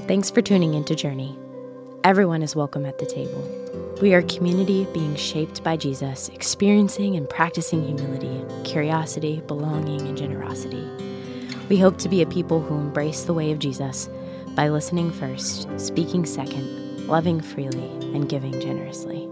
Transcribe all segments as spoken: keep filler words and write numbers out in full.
Thanks for tuning into Journey. Everyone is welcome at the table. We are a community being shaped by Jesus, experiencing and practicing humility, curiosity, belonging, and generosity. We hope to be a people who embrace the way of Jesus by listening first, speaking second, loving freely, and giving generously.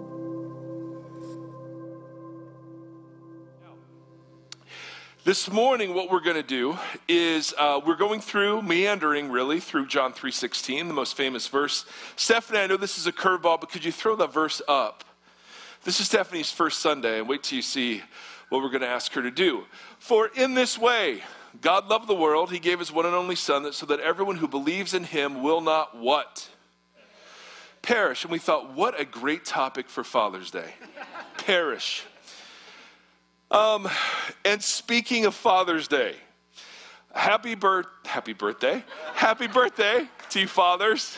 This morning, what we're going to do is uh, we're going through, meandering really, through John three sixteen, the most famous verse. Stephanie, I know this is a curveball, but could you throw that verse up? This is Stephanie's first Sunday, and wait till you see what we're going to ask her to do. For in this way, God loved the world. He gave his one and only Son, so that everyone who believes in him will not what? Perish. And we thought, what a great topic for Father's Day. Perish. Um, and speaking of Father's Day, happy birth, happy birthday, happy birthday to you fathers.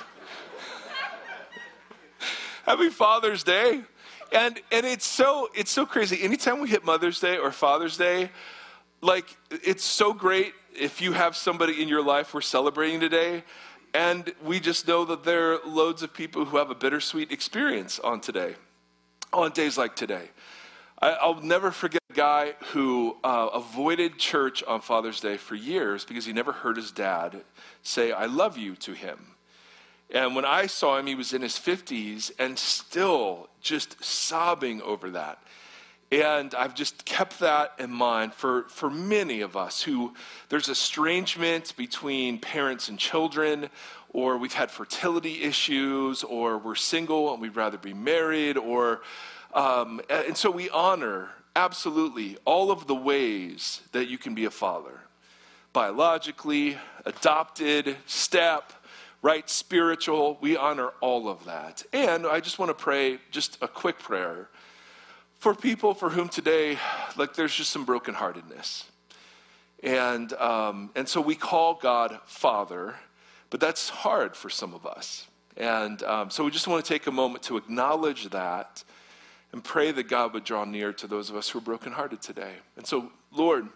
Happy Father's Day. And, and it's so, it's so crazy. Anytime we hit Mother's Day or Father's Day, like, it's so great if you have somebody in your life we're celebrating today. And we just know that there are loads of people who have a bittersweet experience on today, on days like today. I, I'll never forget a guy who uh, avoided church on Father's Day for years because he never heard his dad say, I love you to him. And when I saw him, he was in his fifties and still just sobbing over that. And I've just kept that in mind for, for many of us who there's estrangement between parents and children, or we've had fertility issues, or we're single and we'd rather be married, or Um, and so we honor, absolutely, all of the ways that you can be a father. Biologically, adopted, step, right, spiritual, we honor all of that. And I just want to pray just a quick prayer for people for whom today, like, there's just some brokenheartedness. And, um, and so we call God Father, but that's hard for some of us. And um, so we just want to take a moment to acknowledge that and pray that God would draw near to those of us who are brokenhearted today. And so, Lord,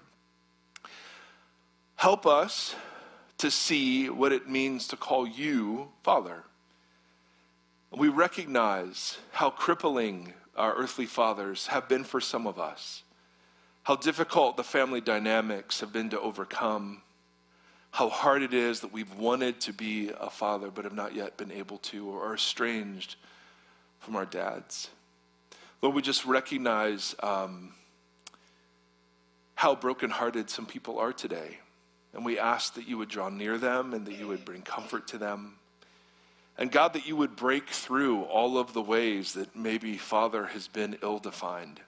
help us to see what it means to call you Father. We recognize how crippling our earthly fathers have been for some of us, how difficult the family dynamics have been to overcome, how hard it is that we've wanted to be a father but have not yet been able to, or are estranged from our dads. Lord, we just recognize um, how brokenhearted some people are today. And we ask that you would draw near them and that you would bring comfort to them. And God, that you would break through all of the ways that maybe Father has been ill-defined,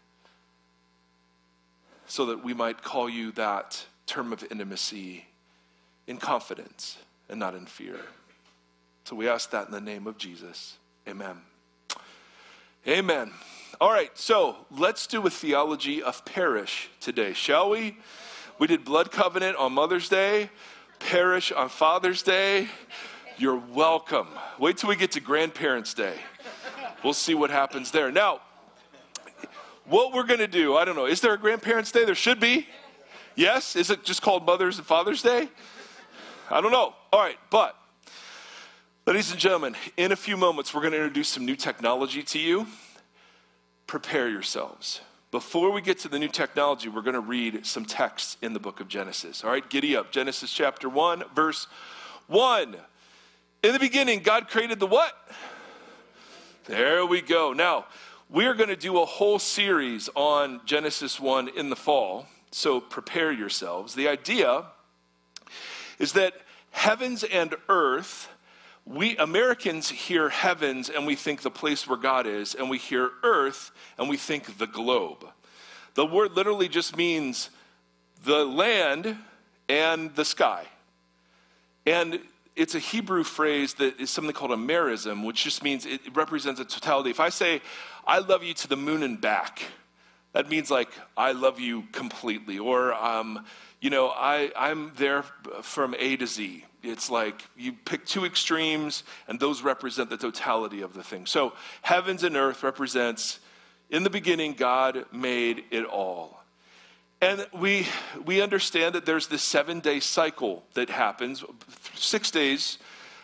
so that we might call you that term of intimacy in confidence and not in fear. So we ask that in the name of Jesus. Amen. Amen. All right, so let's do a theology of perish today, shall we? We did blood covenant on Mother's Day, perish on Father's Day. You're welcome. Wait till we get to Grandparents' Day. We'll see what happens there. Now, what we're going to do, I don't know, is there a Grandparents' Day? There should be. Yes? Is it just called Mother's and Father's Day? I don't know. All right, but ladies and gentlemen, in a few moments, we're going to introduce some new technology to you. Prepare yourselves. Before we get to the new technology, we're going to read some texts in the book of Genesis. All right, giddy up. Genesis chapter one, verse one. In the beginning, God created the what? There we go. Now, we're going to do a whole series on Genesis one in the fall, so prepare yourselves. The idea is that heavens and earth, we Americans hear heavens and we think the place where God is, and we hear earth and we think the globe. The word literally just means the land and the sky. And it's a Hebrew phrase that is something called a merism, which just means it represents a totality. If I say, I love you to the moon and back, that means like, I love you completely. Or, um, you know, I, I'm there from A to Z. It's like you pick two extremes, and those represent the totality of the thing. So heavens and earth represents, in the beginning, God made it all. And we we understand that there's this seven-day cycle that happens, six days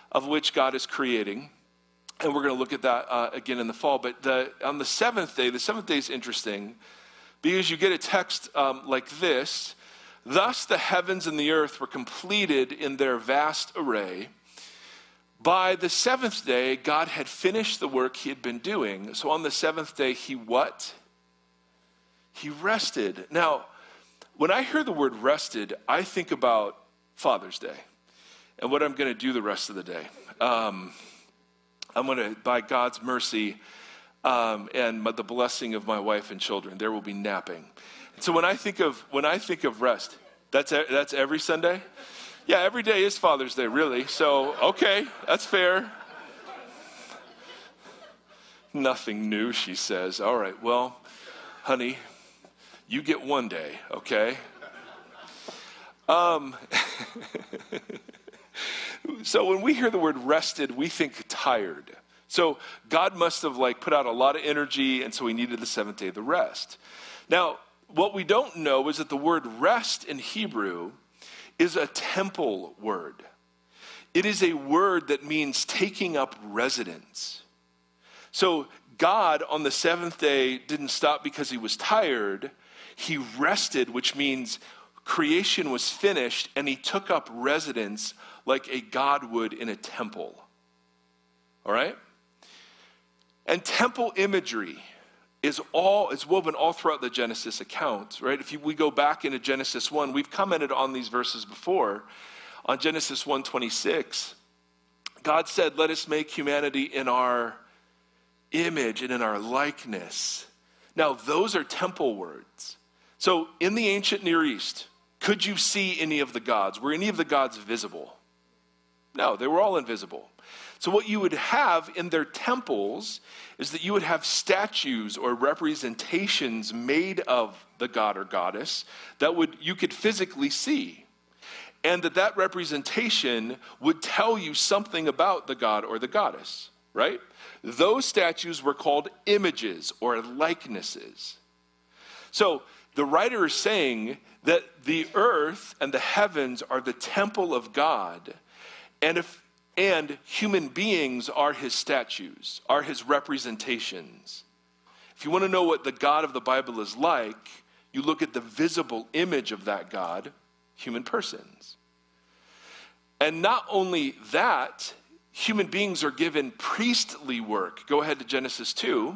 of which God is creating. And we're going to look at that uh, again in the fall. But the, on the seventh day, the seventh day is interesting because you get a text um, like this. Thus the heavens and the earth were completed in their vast array. By the seventh day, God had finished the work he had been doing. So on the seventh day, he what? He rested. Now, when I hear the word rested, I think about Father's Day and what I'm going to do the rest of the day. Um, I'm going to, by God's mercy um, and my, the blessing of my wife and children, there will be napping. And so when I think of when I think of rest, that's that's every Sunday. Yeah, every day is Father's Day, really. So okay, that's fair. Nothing new, she says. All right, well, honey, you get one day, okay? Um. So when we hear the word rested, we think tired. So God must have like put out a lot of energy, and so he needed the seventh day, the rest. Now, what we don't know is that the word rest in Hebrew is a temple word. It is a word that means taking up residence. So God on the seventh day didn't stop because he was tired. He rested, which means creation was finished, and he took up residence like a God would in a temple. All right? And temple imagery is all is woven all throughout the Genesis account, right? If you, we go back into Genesis one, we've commented on these verses before. On Genesis one twenty-six, God said, let us make humanity in our image and in our likeness. Now, those are temple words. So in the ancient Near East, could you see any of the gods? Were any of the gods visible? No, they were all invisible. So what you would have in their temples is that you would have statues or representations made of the god or goddess that would you could physically see. And that that representation would tell you something about the god or the goddess, right? Those statues were called images or likenesses. So the writer is saying that the earth and the heavens are the temple of God, and if and human beings are his statues, are his representations. If you want to know what the God of the Bible is like, you look at the visible image of that God, human persons. And not only that, human beings are given priestly work. Go ahead to Genesis two.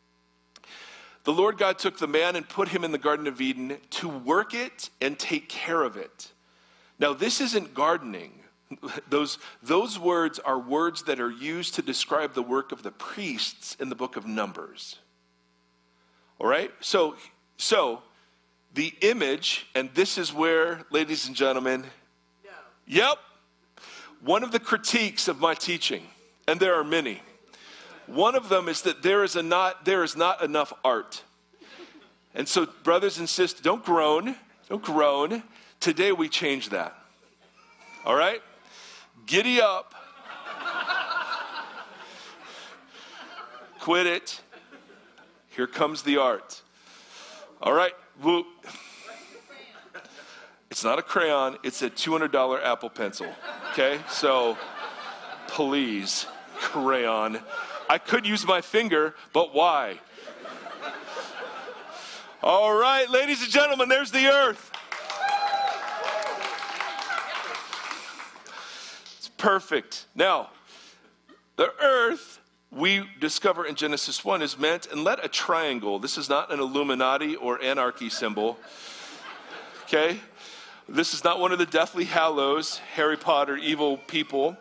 The Lord God took the man and put him in the Garden of Eden to work it and take care of it. Now, this isn't gardening. Those, those words are words that are used to describe the work of the priests in the book of Numbers. All right? So, so the image, and this is where, ladies and gentlemen, no. Yep, one of the critiques of my teaching, and there are many, one of them is that there is, a not, there is not enough art. And so, brothers and sisters, don't groan, don't groan. Today we change that. All right? Giddy up. Quit it. Here comes the art. All right. Woo. It's not a crayon. It's a two hundred dollars Apple Pencil. Okay? So, please, crayon. I could use my finger, but why? All right, ladies and gentlemen, there's the earth. Perfect. Now, the earth, we discover in Genesis one, is meant, and let a triangle, this is not an Illuminati or anarchy symbol, okay? This is not one of the Deathly Hallows, Harry Potter, evil people.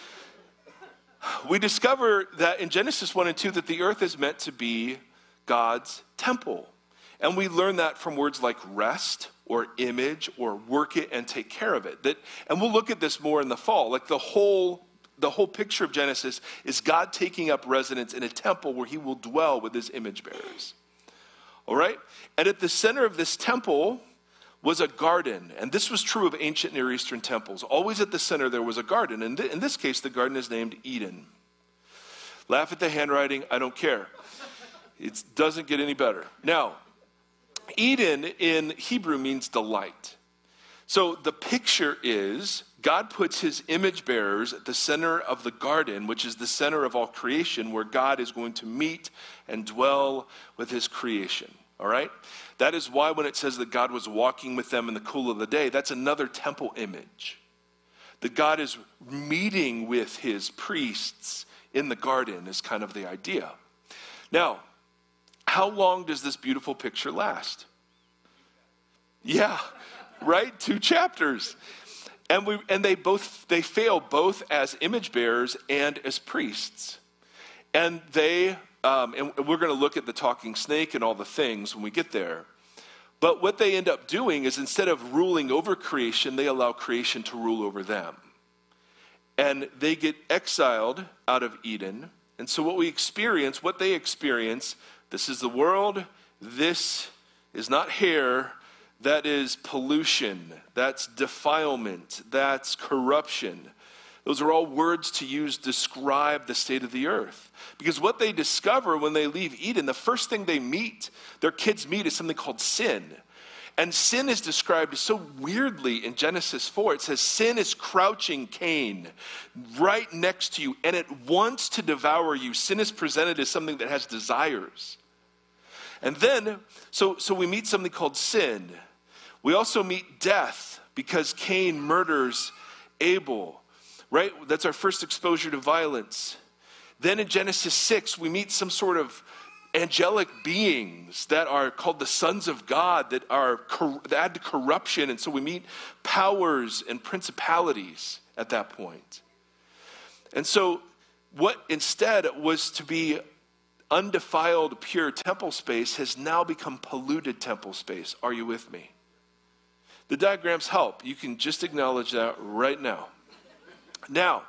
We discover that in Genesis one and two that the earth is meant to be God's temple. And we learn that from words like rest, or image, or work it and take care of it. That, and we'll look at this more in the fall. Like the whole, the whole picture of Genesis is God taking up residence in a temple where he will dwell with his image bearers. All right? And at the center of this temple was a garden. And this was true of ancient Near Eastern temples. Always at the center there was a garden. And th- in this case, the garden is named Eden. Laugh at the handwriting, I don't care. It doesn't get any better. Now, Eden in Hebrew means delight. So the picture is God puts his image bearers at the center of the garden, which is the center of all creation, where God is going to meet and dwell with his creation. All right? That is why when it says that God was walking with them in the cool of the day, that's another temple image. That God is meeting with his priests in the garden is kind of the idea. Now, how long does this beautiful picture last? Yeah, right? Two chapters. And we and they both they fail both as image bearers and as priests. And they um, and we're going to look at the talking snake and all the things when we get there. But what they end up doing is instead of ruling over creation, they allow creation to rule over them. And they get exiled out of Eden. And so what we experience, what they experience, this is the world, this is not hair, that is pollution, that's defilement, that's corruption. Those are all words to use to describe the state of the earth. Because what they discover when they leave Eden, the first thing they meet, their kids meet, is something called sin. And sin is described so weirdly in Genesis four. It says sin is crouching Cain right next to you, and it wants to devour you. Sin is presented as something that has desires. And then, so, so we meet something called sin. We also meet death because Cain murders Abel. Right? That's our first exposure to violence. Then in Genesis six, we meet some sort of angelic beings that are called the sons of God that are that add to corruption. And so we meet powers and principalities at that point. And so what instead was to be undefiled, pure temple space has now become polluted temple space. Are you with me? The diagrams help. You can just acknowledge that right now. Now,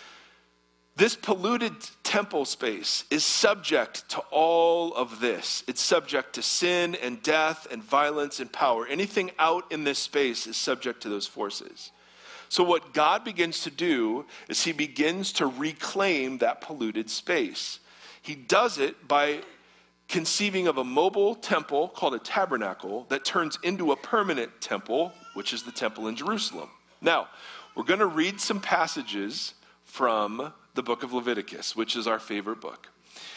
this polluted temple space is subject to all of this. It's subject to sin and death and violence and power. Anything out in this space is subject to those forces. So what God begins to do is he begins to reclaim that polluted space. He does it by conceiving of a mobile temple called a tabernacle that turns into a permanent temple, which is the temple in Jerusalem. Now, we're going to read some passages from the book of Leviticus, which is our favorite book.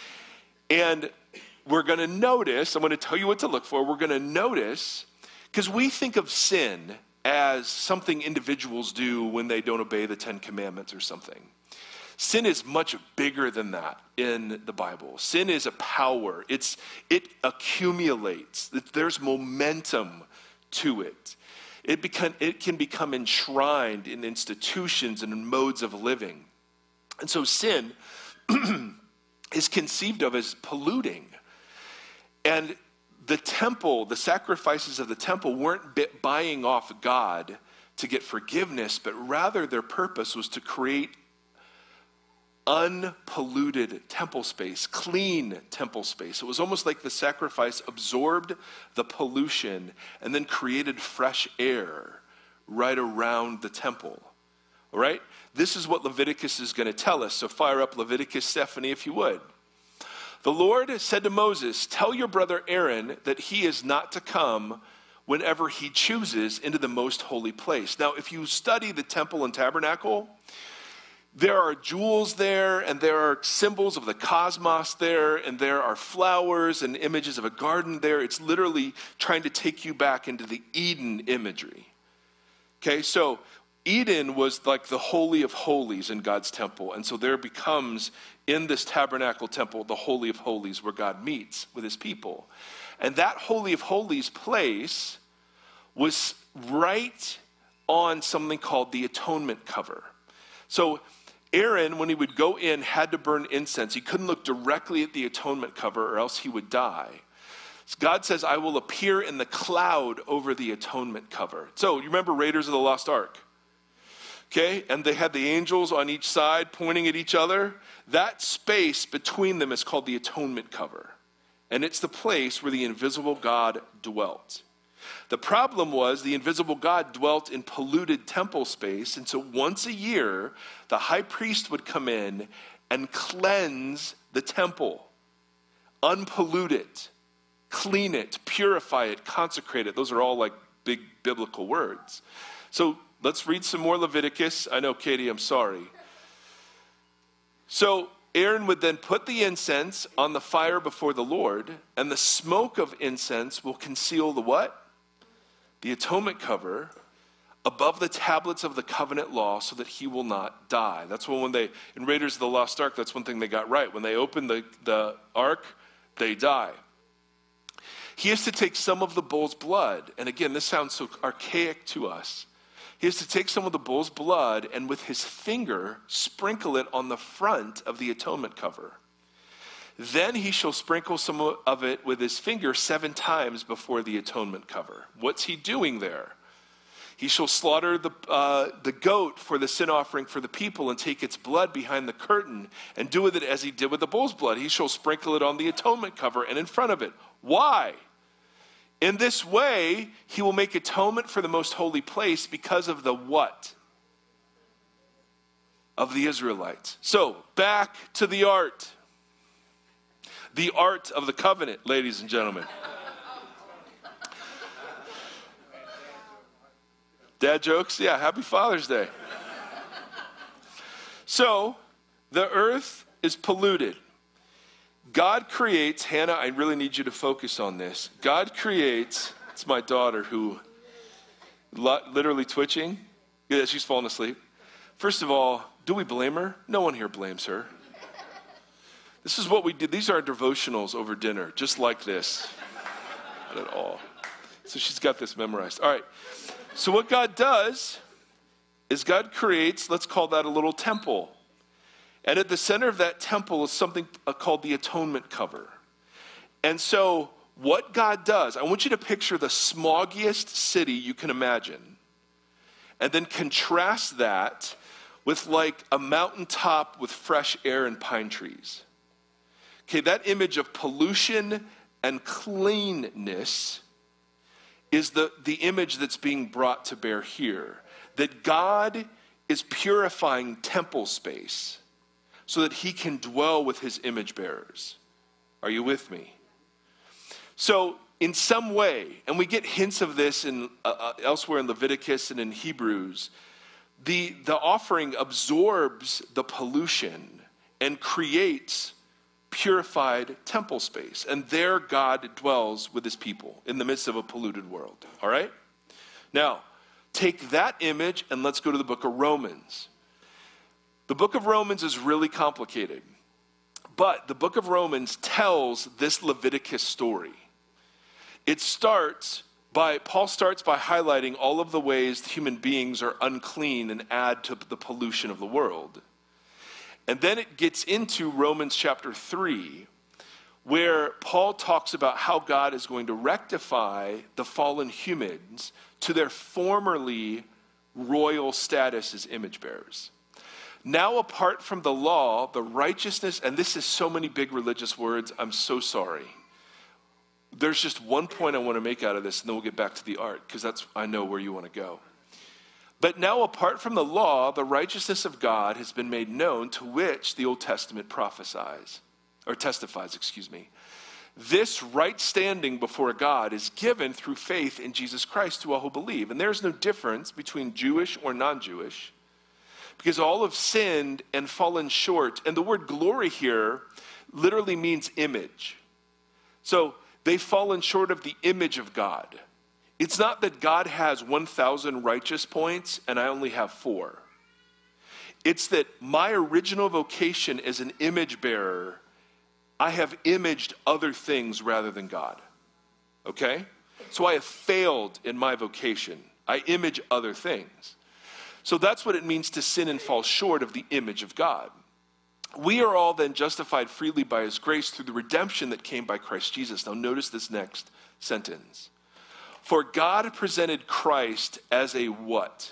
And we're going to notice, I'm going to tell you what to look for. We're going to notice, because we think of sin as something individuals do when they don't obey the Ten Commandments or something. Sin is much bigger than that in the Bible. Sin is a power. It's it accumulates. There's momentum to it. It, become, it can become enshrined in institutions and in modes of living. And so sin is conceived of as polluting. And the temple, the sacrifices of the temple weren't buying off God to get forgiveness, but rather their purpose was to create unpolluted temple space, clean temple space. It was almost like the sacrifice absorbed the pollution and then created fresh air right around the temple. All right? This is what Leviticus is going to tell us. So fire up Leviticus, Stephanie, if you would. The Lord said to Moses, "Tell your brother Aaron that he is not to come whenever he chooses into the most holy place." Now, if you study the temple and tabernacle, there are jewels there, and there are symbols of the cosmos there, and there are flowers and images of a garden there. It's literally trying to take you back into the Eden imagery. Okay, so Eden was like the Holy of Holies in God's temple, and so there becomes, in this tabernacle temple, the Holy of Holies where God meets with his people. And that Holy of Holies place was right on something called the atonement cover. So Aaron, when he would go in, had to burn incense. He couldn't look directly at the atonement cover or else he would die. God says, "I will appear in the cloud over the atonement cover." So you remember Raiders of the Lost Ark? Okay, and they had the angels on each side pointing at each other. That space between them is called the atonement cover. And it's the place where the invisible God dwelt. The problem was the invisible God dwelt in polluted temple space, and so once a year, the high priest would come in and cleanse the temple, unpollute it, clean it, purify it, consecrate it. Those are all like big biblical words. So let's read some more Leviticus. I know, Katie, I'm sorry. So Aaron would then put the incense on the fire before the Lord, and the smoke of incense will conceal the what? The atonement cover above the tablets of the covenant law so that he will not die. That's when, when they, in Raiders of the Lost Ark, that's one thing they got right. When they opened the, the ark, they die. He has to take some of the bull's blood. And again, this sounds so archaic to us. He has to take some of the bull's blood and with his finger sprinkle it on the front of the atonement cover. Then he shall sprinkle some of it with his finger seven times before the atonement cover. What's he doing there? He shall slaughter the, uh, the goat for the sin offering for the people and take its blood behind the curtain and do with it as he did with the bull's blood. He shall sprinkle it on the atonement cover and in front of it. Why? In this way, he will make atonement for the most holy place because of the what? Of the Israelites. So, back to the art. The art of the covenant, ladies and gentlemen. Dad jokes? Yeah, happy Father's Day. So, the earth is polluted. God creates, Hannah, I really need you to focus on this. God creates, it's my daughter who, literally twitching. Yeah, she's falling asleep. First of all, do we blame her? No one here blames her. This is what we did. These are our devotionals over dinner, just like this. Not at all. So she's got this memorized. All right. So what God does is God creates, let's call that a little temple. And at the center of that temple is something called the atonement cover. And so what God does, I want you to picture the smoggiest city you can imagine. And then contrast that with like a mountaintop with fresh air and pine trees. Okay, that image of pollution and cleanness is the, the image that's being brought to bear here. That God is purifying temple space so that he can dwell with his image bearers. Are you with me? So in some way, and we get hints of this in uh, uh, elsewhere in Leviticus and in Hebrews, the, the offering absorbs the pollution and creates purified temple space. And there God dwells with his people in the midst of a polluted world. All right? Now, take that image and let's go to the book of Romans. The book of Romans is really complicated, but the book of Romans tells this Leviticus story. It starts by, Paul starts by highlighting all of the ways human beings are unclean and add to the pollution of the world. And then it gets into Romans chapter three, where Paul talks about how God is going to rectify the fallen humans to their formerly royal status as image bearers. Now, apart from the law, the righteousness, and this is so many big religious words, I'm so sorry. There's just one point I want to make out of this, and then we'll get back to the art, because that's, I know where you want to go. But now, apart from the law, the righteousness of God has been made known, to which the Old Testament prophesies, or testifies, excuse me. This right standing before God is given through faith in Jesus Christ to all who believe. And there's no difference between Jewish or non-Jewish, because all have sinned and fallen short. And the word glory here literally means image. So they've fallen short of the image of God. It's not that God has one thousand righteous points and I only have four. It's that my original vocation as an image bearer, I have imaged other things rather than God. Okay? So I have failed in my vocation. I image other things. So that's what it means to sin and fall short of the image of God. We are all then justified freely by his grace through the redemption that came by Christ Jesus. Now notice this next sentence. For God presented Christ as a what?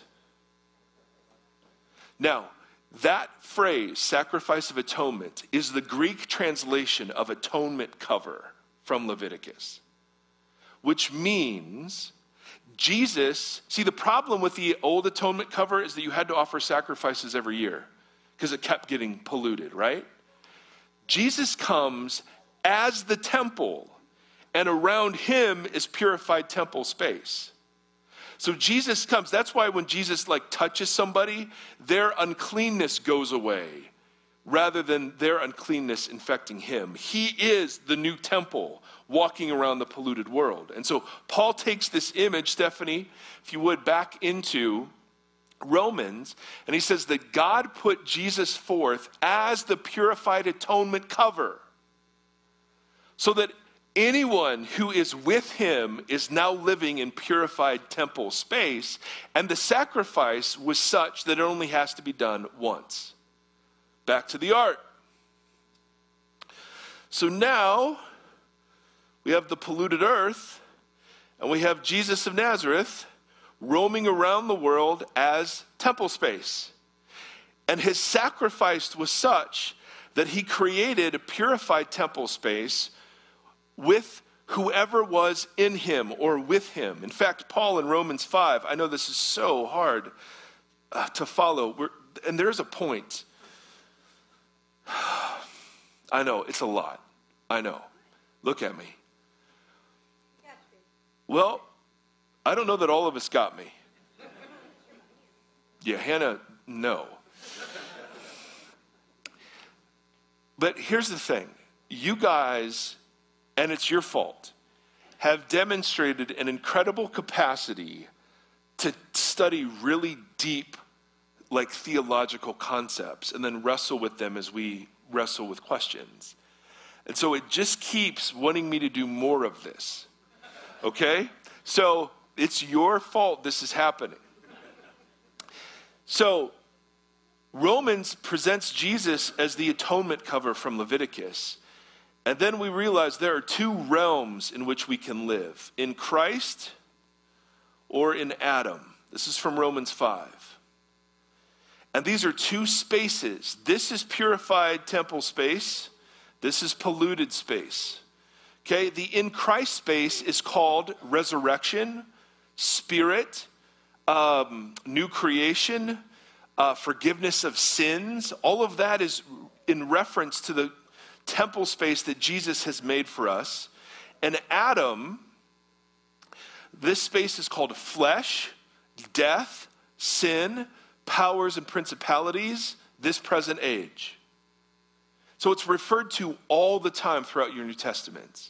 Now, that phrase, sacrifice of atonement, is the Greek translation of atonement cover from Leviticus, which means Jesus, see, the problem with the old atonement cover is that you had to offer sacrifices every year because it kept getting polluted, right? Jesus comes as the temple, and around him is purified temple space. So Jesus comes. That's why when Jesus like touches somebody, their uncleanness goes away rather than their uncleanness infecting him. He is the new temple walking around the polluted world. And so Paul takes this image, Stephanie, if you would, back into Romans, and he says that God put Jesus forth as the purified atonement cover, so that anyone who is with him is now living in purified temple space, and the sacrifice was such that it only has to be done once. Back to the art. So now we have the polluted earth, and we have Jesus of Nazareth roaming around the world as temple space. And his sacrifice was such that he created a purified temple space with whoever was in him or with him. In fact, Paul in Romans five, I know this is so hard uh, to follow, We're, and there's a point. I know, it's a lot. I know. Look at me. Well, I don't know that all of us got me. Yeah, Hannah, no. But here's the thing. You guys, and it's your fault, have demonstrated an incredible capacity to study really deep, like theological concepts and then wrestle with them as we wrestle with questions. And so it just keeps wanting me to do more of this. Okay? So it's your fault this is happening. So Romans presents Jesus as the atonement cover from Leviticus. And then we realize there are two realms in which we can live. In Christ or in Adam. This is from Romans five. And these are two spaces. This is purified temple space. This is polluted space. Okay, the in Christ space is called resurrection, spirit, um, new creation, uh, forgiveness of sins. All of that is in reference to the temple space that Jesus has made for us. And Adam, this space is called flesh, death, sin, powers and principalities, this present age. So it's referred to all the time throughout your New Testaments.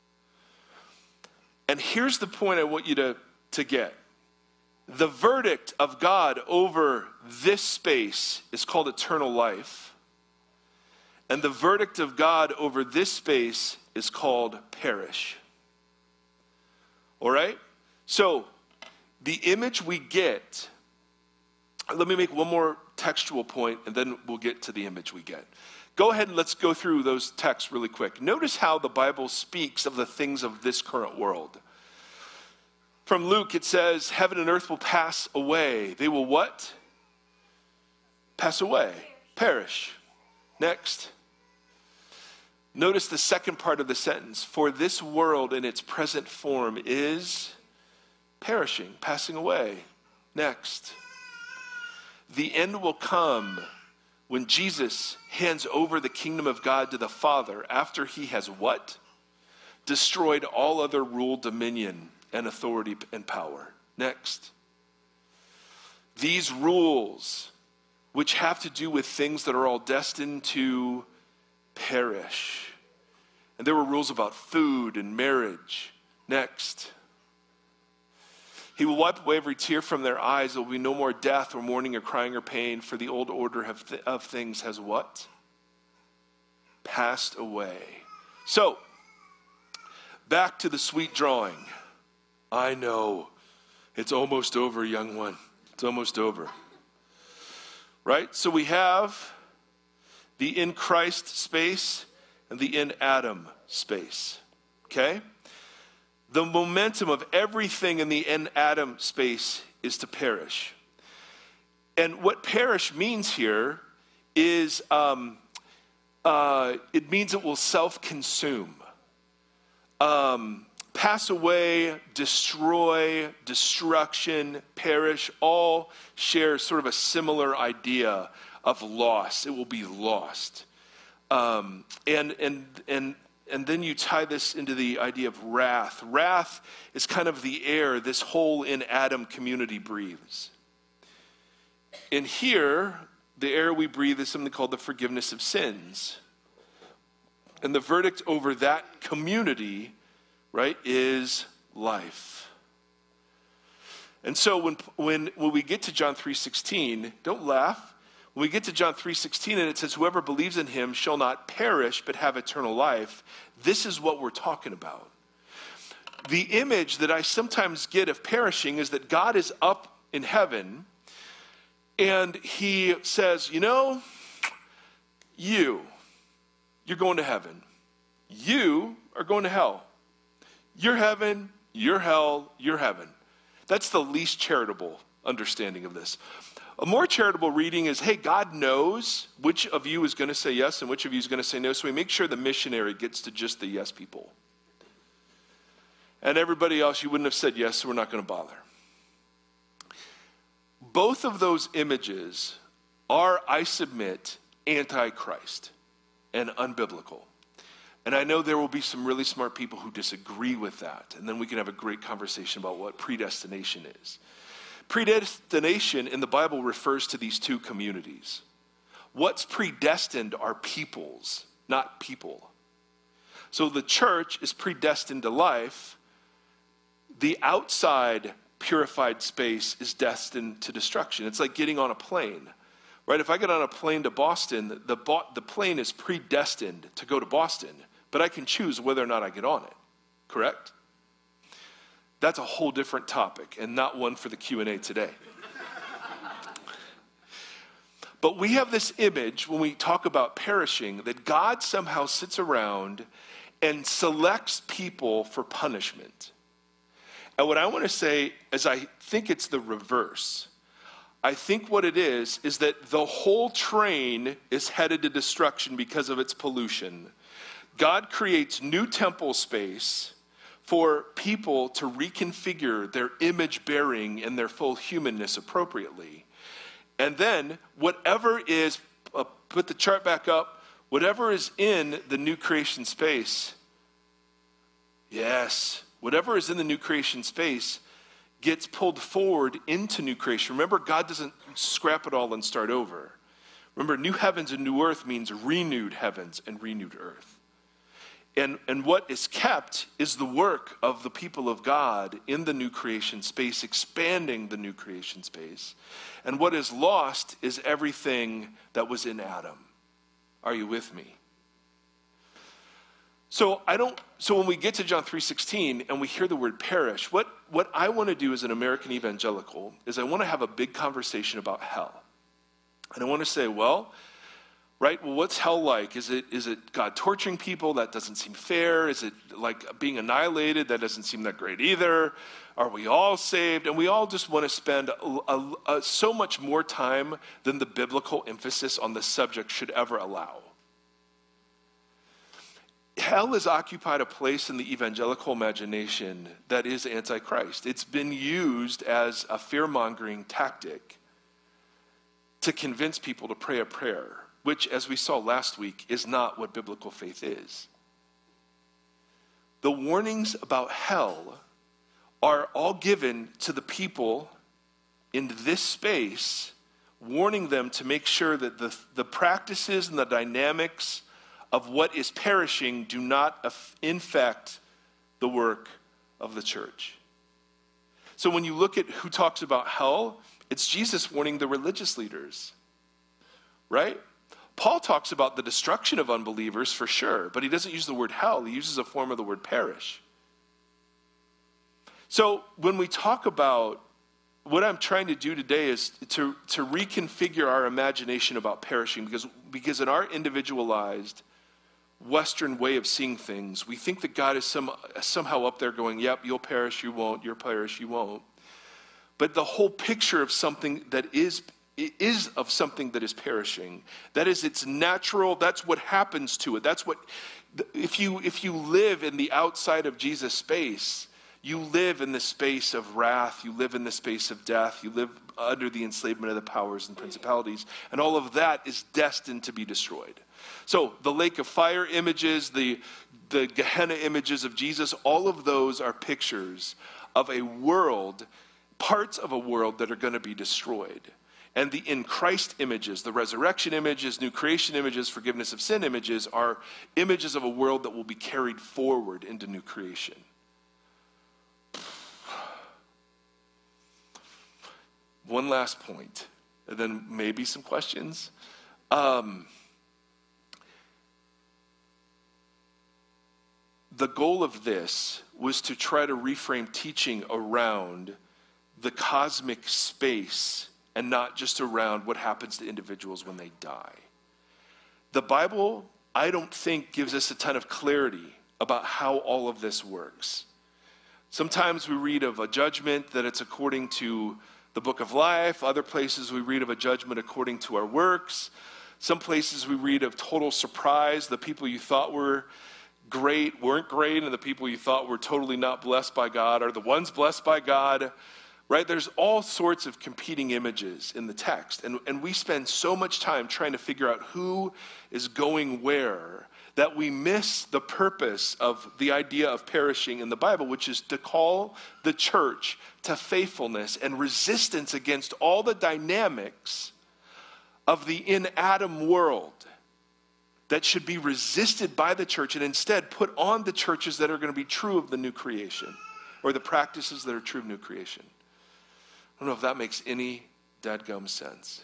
And here's the point I want you to, to get. The verdict of God over this space is called eternal life. And the verdict of God over this space is called perish. All right? So, the image we get, let me make one more textual point, and then we'll get to the image we get. Go ahead and let's go through those texts really quick. Notice how the Bible speaks of the things of this current world. From Luke, it says, heaven and earth will pass away. They will what? Pass away. Perish. Next. Notice the second part of the sentence. For this world in its present form is perishing, passing away. Next. The end will come when Jesus hands over the kingdom of God to the Father after he has what? Destroyed all other rule, dominion, and authority and power. Next. These rules, which have to do with things that are all destined to perish. And there were rules about food and marriage. Next. He will wipe away every tear from their eyes. There will be no more death or mourning or crying or pain, for the old order of, th- of things has what? Passed away. So, back to the sweet drawing. I know. It's almost over, young one. It's almost over. Right? So we have the in Christ space and the in Adam space. Okay? The momentum of everything in the in Adam space is to perish. And what perish means here is um, uh, it means it will self-consume. Um, pass away, destroy, destruction, perish, all share sort of a similar idea of loss. It will be lost. Um, and, and, and and then you tie this into the idea of wrath. Wrath is kind of the air this whole in Adam community breathes. And here, the air we breathe is something called the forgiveness of sins. And the verdict over that community, right, is life. And so when when when we get to John three sixteen, don't laugh. When we get to John three sixteen and it says, whoever believes in him shall not perish but have eternal life, this is what we're talking about. The image that I sometimes get of perishing is that God is up in heaven and he says, you know, you, you're going to heaven. You are going to hell. You're heaven, you're hell, you're heaven. That's the least charitable understanding of this. A more charitable reading is, hey, God knows which of you is going to say yes and which of you is going to say no, so we make sure the missionary gets to just the yes people. And everybody else, you wouldn't have said yes, so we're not going to bother. Both of those images are, I submit, anti-Christ and unbiblical. And I know there will be some really smart people who disagree with that, and then we can have a great conversation about what predestination is. Predestination in the Bible refers to these two communities. What's predestined are peoples, not people. So the church is predestined to life. The outside purified space is destined to destruction. It's like getting on a plane, right? If I get on a plane to Boston, the, bo- the plane is predestined to go to Boston, but I can choose whether or not I get on it, correct? That's a whole different topic and not one for the Q and A today. But we have this image when we talk about perishing that God somehow sits around and selects people for punishment. And what I want to say is I think it's the reverse. I think what it is is that the whole train is headed to destruction because of its pollution. God creates new temple space for people to reconfigure their image bearing and their full humanness appropriately. And then whatever is, uh, put the chart back up, whatever is in the new creation space, yes, whatever is in the new creation space gets pulled forward into new creation. Remember, God doesn't scrap it all and start over. Remember, new heavens and new earth means renewed heavens and renewed earth. And, and what is kept is the work of the people of God in the new creation space, expanding the new creation space. And what is lost is everything that was in Adam. Are you with me? So I don't. So when we get to John three sixteen and we hear the word perish, what, what I want to do as an American evangelical is I want to have a big conversation about hell. And I want to say, well, right? Well, what's hell like? Is it is it God torturing people? That doesn't seem fair. Is it like being annihilated? That doesn't seem that great either. Are we all saved? And we all just want to spend a, a, a, so much more time than the biblical emphasis on the subject should ever allow. Hell has occupied a place in the evangelical imagination that is anti-Christ. It's been used as a fear-mongering tactic to convince people to pray a prayer, which, as we saw last week, is not what biblical faith is. The warnings about hell are all given to the people in this space, warning them to make sure that the, the practices and the dynamics of what is perishing do not infect the work of the church. So when you look at who talks about hell, it's Jesus warning the religious leaders, right? Paul talks about the destruction of unbelievers for sure, but he doesn't use the word hell. He uses a form of the word perish. So when we talk about, what I'm trying to do today is to, to reconfigure our imagination about perishing, because, because in our individualized Western way of seeing things, we think that God is some, somehow up there going, yep, you'll perish, you won't, you'll perish, you won't. But the whole picture of something that is is of something that is perishing, that is its natural, that's what happens to it. That's what, if you if you live in the outside of Jesus space, You live in the space of wrath. You live in the space of death. You live under the enslavement of the powers and principalities. And all of that is destined to be destroyed. So the lake of fire images, the, the Gehenna images of Jesus, all of those are pictures of a world, parts of a world that are going to be destroyed. And the in Christ images, the resurrection images, new creation images, forgiveness of sin images, are images of a world that will be carried forward into new creation. One last point, and then maybe some questions. Um, the goal of this was to try to reframe teaching around the cosmic space and not just around what happens to individuals when they die. The Bible, I don't think, gives us a ton of clarity about how all of this works. Sometimes we read of a judgment that it's according to the book of life. Other places we read of a judgment according to our works. Some places we read of total surprise. The people you thought were great weren't great, and the people you thought were totally not blessed by God are the ones blessed by God. Right? There's all sorts of competing images in the text. And, and we spend so much time trying to figure out who is going where that we miss the purpose of the idea of perishing in the Bible, which is to call the church to faithfulness and resistance against all the dynamics of the in Adam world that should be resisted by the church and instead put on the churches that are going to be true of the new creation, or the practices that are true of new creation. I don't know if that makes any dadgum sense.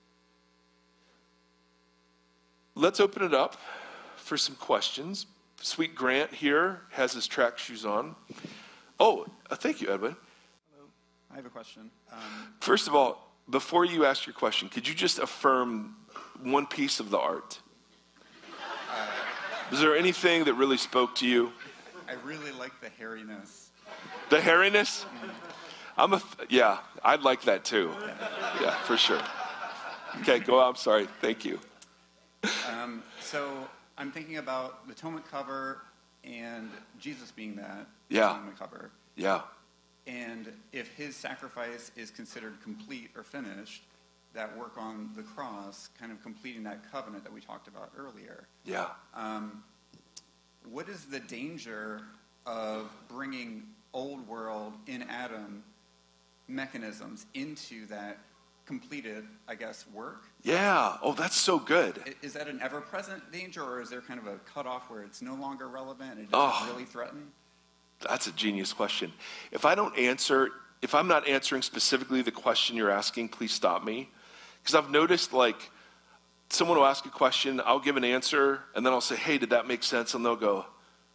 Let's open it up for some questions. Sweet Grant here has his track shoes on. Oh, uh, thank you, Edwin. Hello. I have a question. Um, First of all, before you ask your question, could you just affirm one piece of the art? Uh, Is there anything that really spoke to you? I really like the hairiness. The hairiness? Mm-hmm. I'm a, yeah, I'd like that too. Yeah, yeah, for sure. Okay, go on. I'm sorry. Thank you. Um, so I'm thinking about the atonement cover and Jesus being that yeah. atonement cover. Yeah. And if his sacrifice is considered complete or finished, that work on the cross, kind of completing that covenant that we talked about earlier. Yeah. Um, what is the danger of bringing old world in Adam mechanisms into that completed, I guess, work? Yeah. Oh, that's so good. Is that an ever-present danger, or is there kind of a cutoff where it's no longer relevant and it Oh. doesn't really threaten? That's a genius question. If I don't answer, if I'm not answering specifically the question you're asking, please stop me. Because I've noticed, like, someone will ask a question, I'll give an answer, and then I'll say, hey, did that make sense? And they'll go.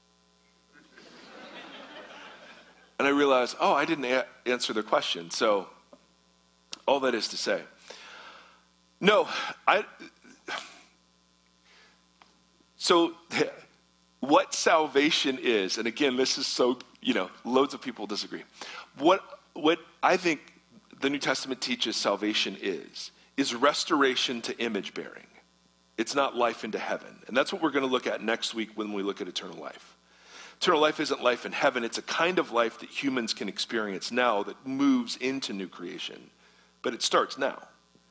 And I realize, oh, I didn't a- answer their question. So all that is to say. No, I. So what salvation is, and again, this is so, you know, loads of people disagree. What what I think the New Testament teaches salvation is, is restoration to image bearing. It's not life into heaven. And that's what we're going to look at next week when we look at eternal life. Eternal life isn't life in heaven. It's a kind of life that humans can experience now that moves into new creation. But it starts now.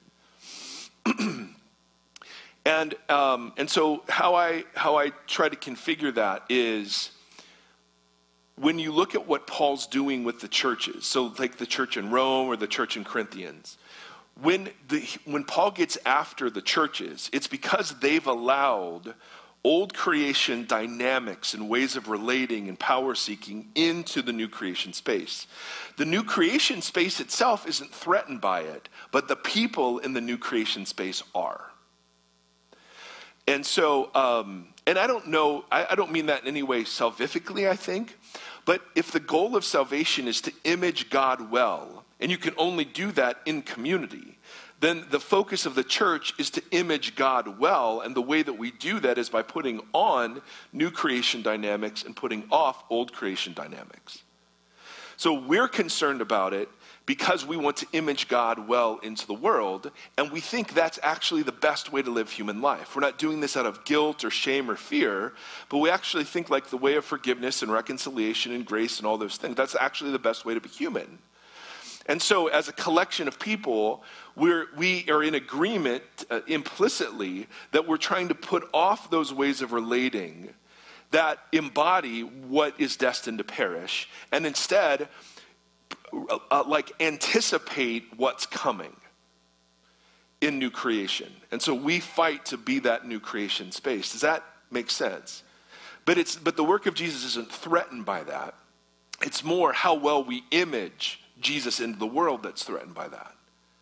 and um, and so how I how I try to configure that is when you look at what Paul's doing with the churches, so like the church in Rome or the church in Corinthians, when the when Paul gets after the churches, it's because they've allowed old creation dynamics and ways of relating and power seeking into the new creation space. The new creation space itself isn't threatened by it, but the people in the new creation space are. And so, um, and I don't know, I, I don't mean that in any way salvifically, I think, but if the goal of salvation is to image God well, and you can only do that in community, then the focus of the church is to image God well, and the way that we do that is by putting on new creation dynamics and putting off old creation dynamics. So we're concerned about it because we want to image God well into the world, and we think that's actually the best way to live human life. We're not doing this out of guilt or shame or fear, but we actually think like the way of forgiveness and reconciliation and grace and all those things, that's actually the best way to be human. And so as a collection of people, we're, we are in agreement uh, implicitly that we're trying to put off those ways of relating that embody what is destined to perish, and instead uh, uh, like anticipate what's coming in new creation. And so we fight to be that new creation space. Does that make sense? But it's but the work of Jesus isn't threatened by that. It's more how well we image Jesus into the world that's threatened by that.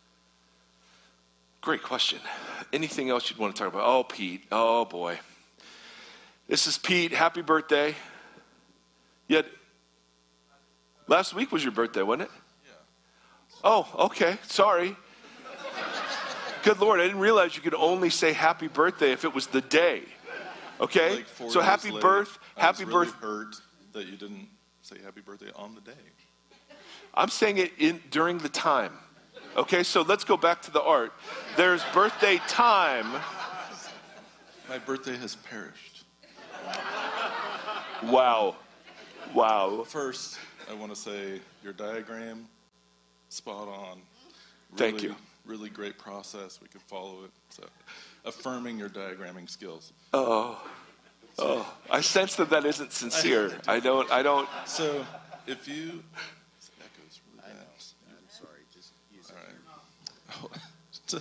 Great question. Anything else you'd want to talk about? Oh, Pete. Oh, boy. This is Pete. Happy birthday. Yet, last week was your birthday, wasn't it? Yeah. Oh, okay. Sorry. Good Lord, I didn't realize you could only say happy birthday if it was the day. Okay? Like four so days happy late, birth. I Happy was really birth. hurt that you didn't say happy birthday on the day. I'm saying it in during the time. Okay, so let's go back to the art. There's birthday time. My birthday has perished. Wow. Wow. First, I want to say your diagram, spot on. Really, Thank you. Really great process. We could follow it. So, affirming your diagramming skills. Oh. Oh. I sense that that isn't sincere. I don't, I don't. So, if you... Echoes really bad. I'm sorry, just use it. All right.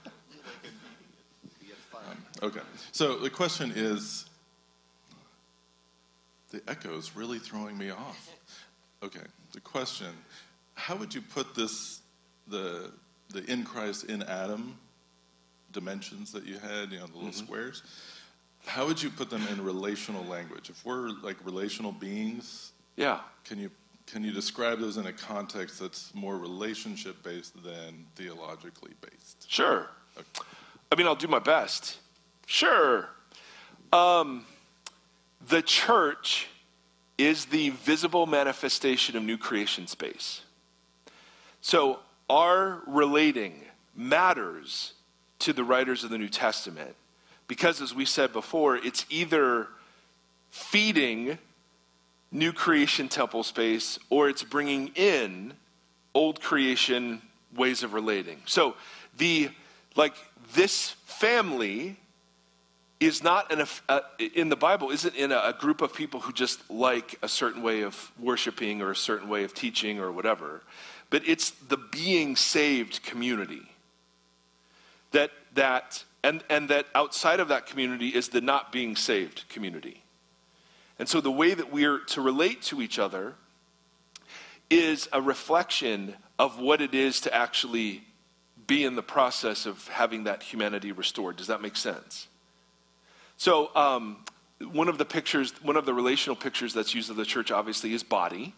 um, okay. So, the question is, the echo's really throwing me off. Okay. The question, how would you put this, the the in Christ, in Adam dimensions that you had, you know, the little mm-hmm. squares, how would you put them in relational language? If we're like relational beings, yeah, can you can you describe those in a context that's more relationship based than theologically based? Sure. Okay. I mean, I'll do my best. Sure. Um, the church is the visible manifestation of new creation space. So our relating matters to the writers of the New Testament because, as we said before, it's either feeding new creation temple space or it's bringing in old creation ways of relating. So the like this family is not an, uh, in the Bible, isn't in a, a group of people who just like a certain way of worshiping or a certain way of teaching or whatever, but it's the being saved community. That, that and, and that outside of that community is the not being saved community. And so the way that we're to relate to each other is a reflection of what it is to actually be in the process of having that humanity restored. Does that make sense? So um, one of the pictures, one of the relational pictures that's used of the church, obviously, is body.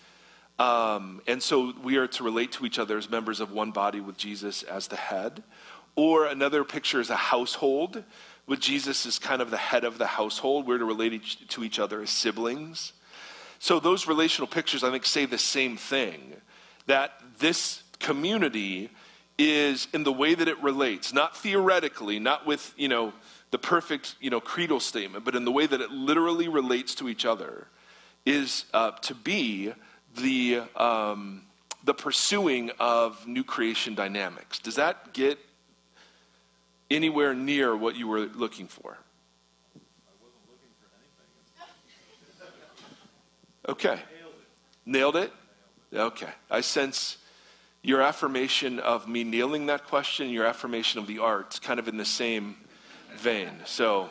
Um, and so we are to relate to each other as members of one body with Jesus as the head. Or another picture is a household with Jesus as kind of the head of the household. We're to relate each, to each other as siblings. So those relational pictures, I think, say the same thing, that this community is in the way that it relates, not theoretically, not with, you know, the perfect, you know, creedal statement, but in the way that it literally relates to each other, is uh, to be the um, the pursuing of new creation dynamics. Does that get anywhere near what you were looking for? I wasn't looking for anything. Okay. Nailed it? Okay. I sense your affirmation of me nailing that question, your affirmation of the art, kind of in the same vein. So,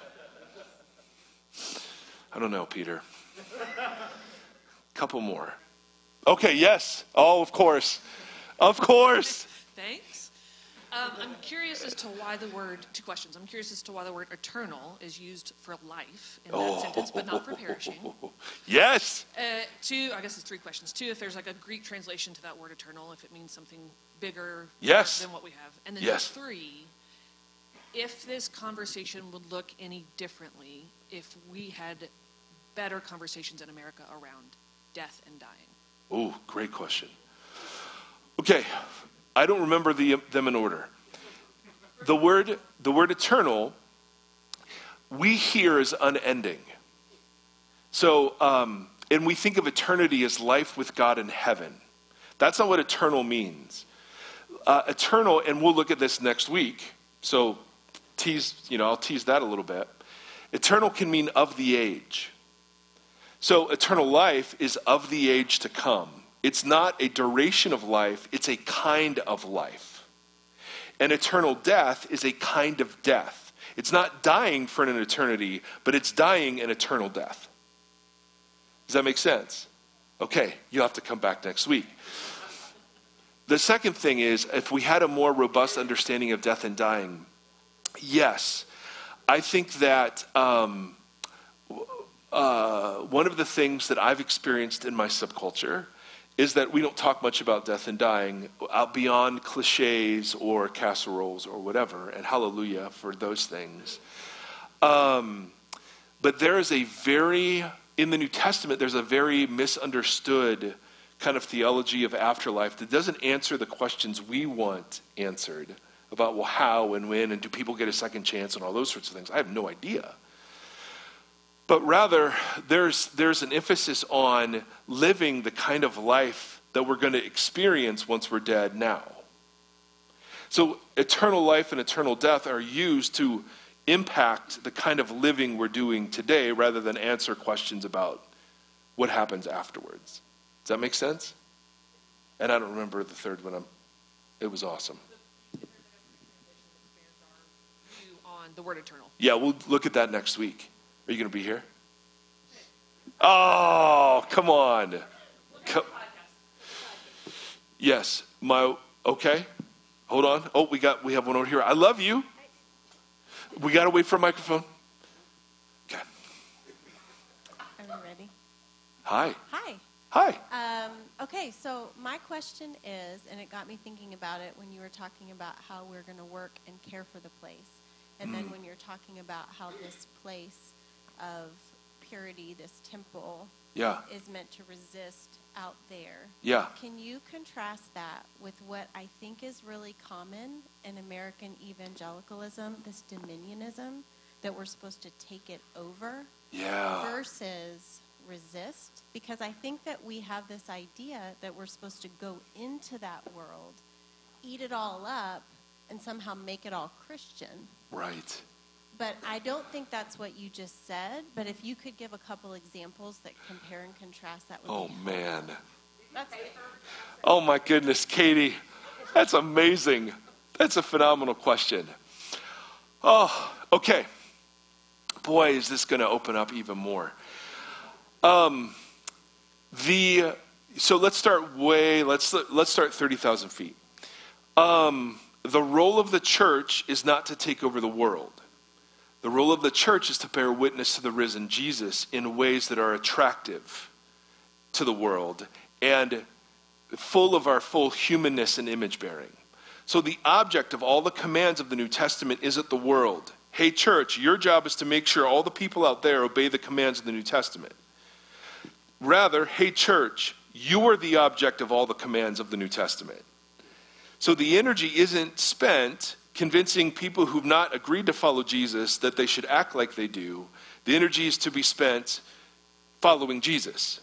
I don't know, Peter. Couple more. Okay, yes. Oh, of course. Of course. Thanks. Um, I'm curious as to why the word, two questions. I'm curious as to why the word eternal is used for life in that oh. sentence, but not for perishing. Yes. Uh, two, I guess it's three questions. Two, if there's like a Greek translation to that word eternal, if it means something bigger yes. than what we have. And then yes. three, if this conversation would look any differently if we had better conversations in America around death and dying. Oh, great question. Okay, I don't remember the, them in order. The word, the word eternal, we hear as unending. So, um, and we think of eternity as life with God in heaven. That's not what eternal means. Uh, eternal, and we'll look at this next week. So, tease, you know, I'll tease that a little bit. Eternal can mean of the age. So, eternal life is of the age to come. It's not a duration of life, it's a kind of life. And eternal death is a kind of death. It's not dying for an eternity, but it's dying an eternal death. Does that make sense? Okay, you'll have to come back next week. The second thing is, if we had a more robust understanding of death and dying, yes, I think that um, uh, one of the things that I've experienced in my subculture is that we don't talk much about death and dying out beyond cliches or casseroles or whatever, and hallelujah for those things. Um, but there is a very, in the New Testament, there's a very misunderstood kind of theology of afterlife that doesn't answer the questions we want answered about, well, how and when, and do people get a second chance and all those sorts of things. I have no idea. But rather, there's there's an emphasis on living the kind of life that we're going to experience once we're dead now. So eternal life and eternal death are used to impact the kind of living we're doing today rather than answer questions about what happens afterwards. Does that make sense? And I don't remember the third one. I'm, it was awesome. On the word eternal. Yeah, we'll look at that next week. Are you going to be here? Oh, come on. Come. Yes, my, okay. Hold on. Oh, we got, we have one over here. I love you. We got to wait for a microphone. Okay. Are we ready? Hi. Hi. Hi. Um, okay, so my question is, and it got me thinking about it when you were talking about how we're going to work and care for the place. And mm. then when you're talking about how this place of purity, this temple, yeah. is meant to resist out there. Yeah. Can you contrast that with what I think is really common in American evangelicalism, this dominionism, that we're supposed to take it over? Yeah. Versus resist? Because I think that we have this idea that we're supposed to go into that world, eat it all up, and somehow make it all Christian. Right. But I don't think that's what you just said. But if you could give a couple examples that compare and contrast, that would oh, be Oh, man. That's it. Oh, my goodness, Katie. That's amazing. That's a phenomenal question. Oh, okay. Boy, is this going to open up even more. Um, the so let's start way, let's let's start thirty thousand feet. Um, the role of the church is not to take over the world. The role of the church is to bear witness to the risen Jesus in ways that are attractive to the world and full of our full humanness and image bearing. So the object of all the commands of the New Testament isn't the world. Hey, church, your job is to make sure all the people out there obey the commands of the New Testament. Rather, hey, church, you are the object of all the commands of the New Testament. So the energy isn't spent convincing people who've not agreed to follow Jesus that they should act like they do. The energy is to be spent following Jesus.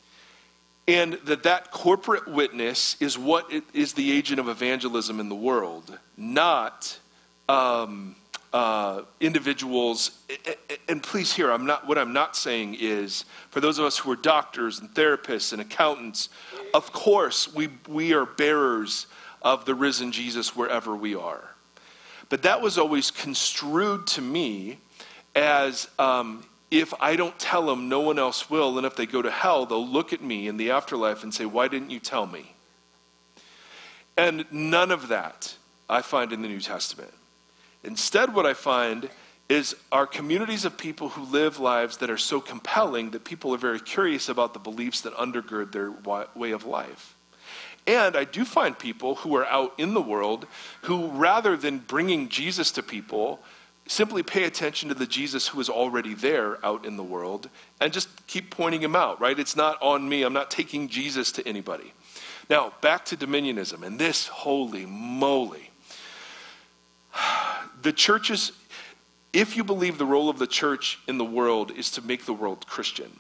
And that that corporate witness is what it is the agent of evangelism in the world, not um, uh, individuals. And please hear, I'm not. What I'm not saying is, for those of us who are doctors and therapists and accountants, of course we we are bearers of the risen Jesus wherever we are. But that was always construed to me as um, if I don't tell them, no one else will. And if they go to hell, they'll look at me in the afterlife and say, why didn't you tell me? And none of that I find in the New Testament. Instead, what I find is our communities of people who live lives that are so compelling that people are very curious about the beliefs that undergird their way of life. And I do find people who are out in the world who, rather than bringing Jesus to people, simply pay attention to the Jesus who is already there out in the world and just keep pointing him out, right? It's not on me. I'm not taking Jesus to anybody. Now, back to dominionism, and this, holy moly. The churches, if you believe the role of the church in the world is to make the world Christian,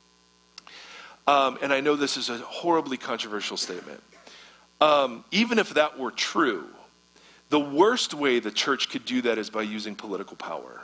um, and I know this is a horribly controversial statement, um, even if that were true, the worst way the church could do that is by using political power.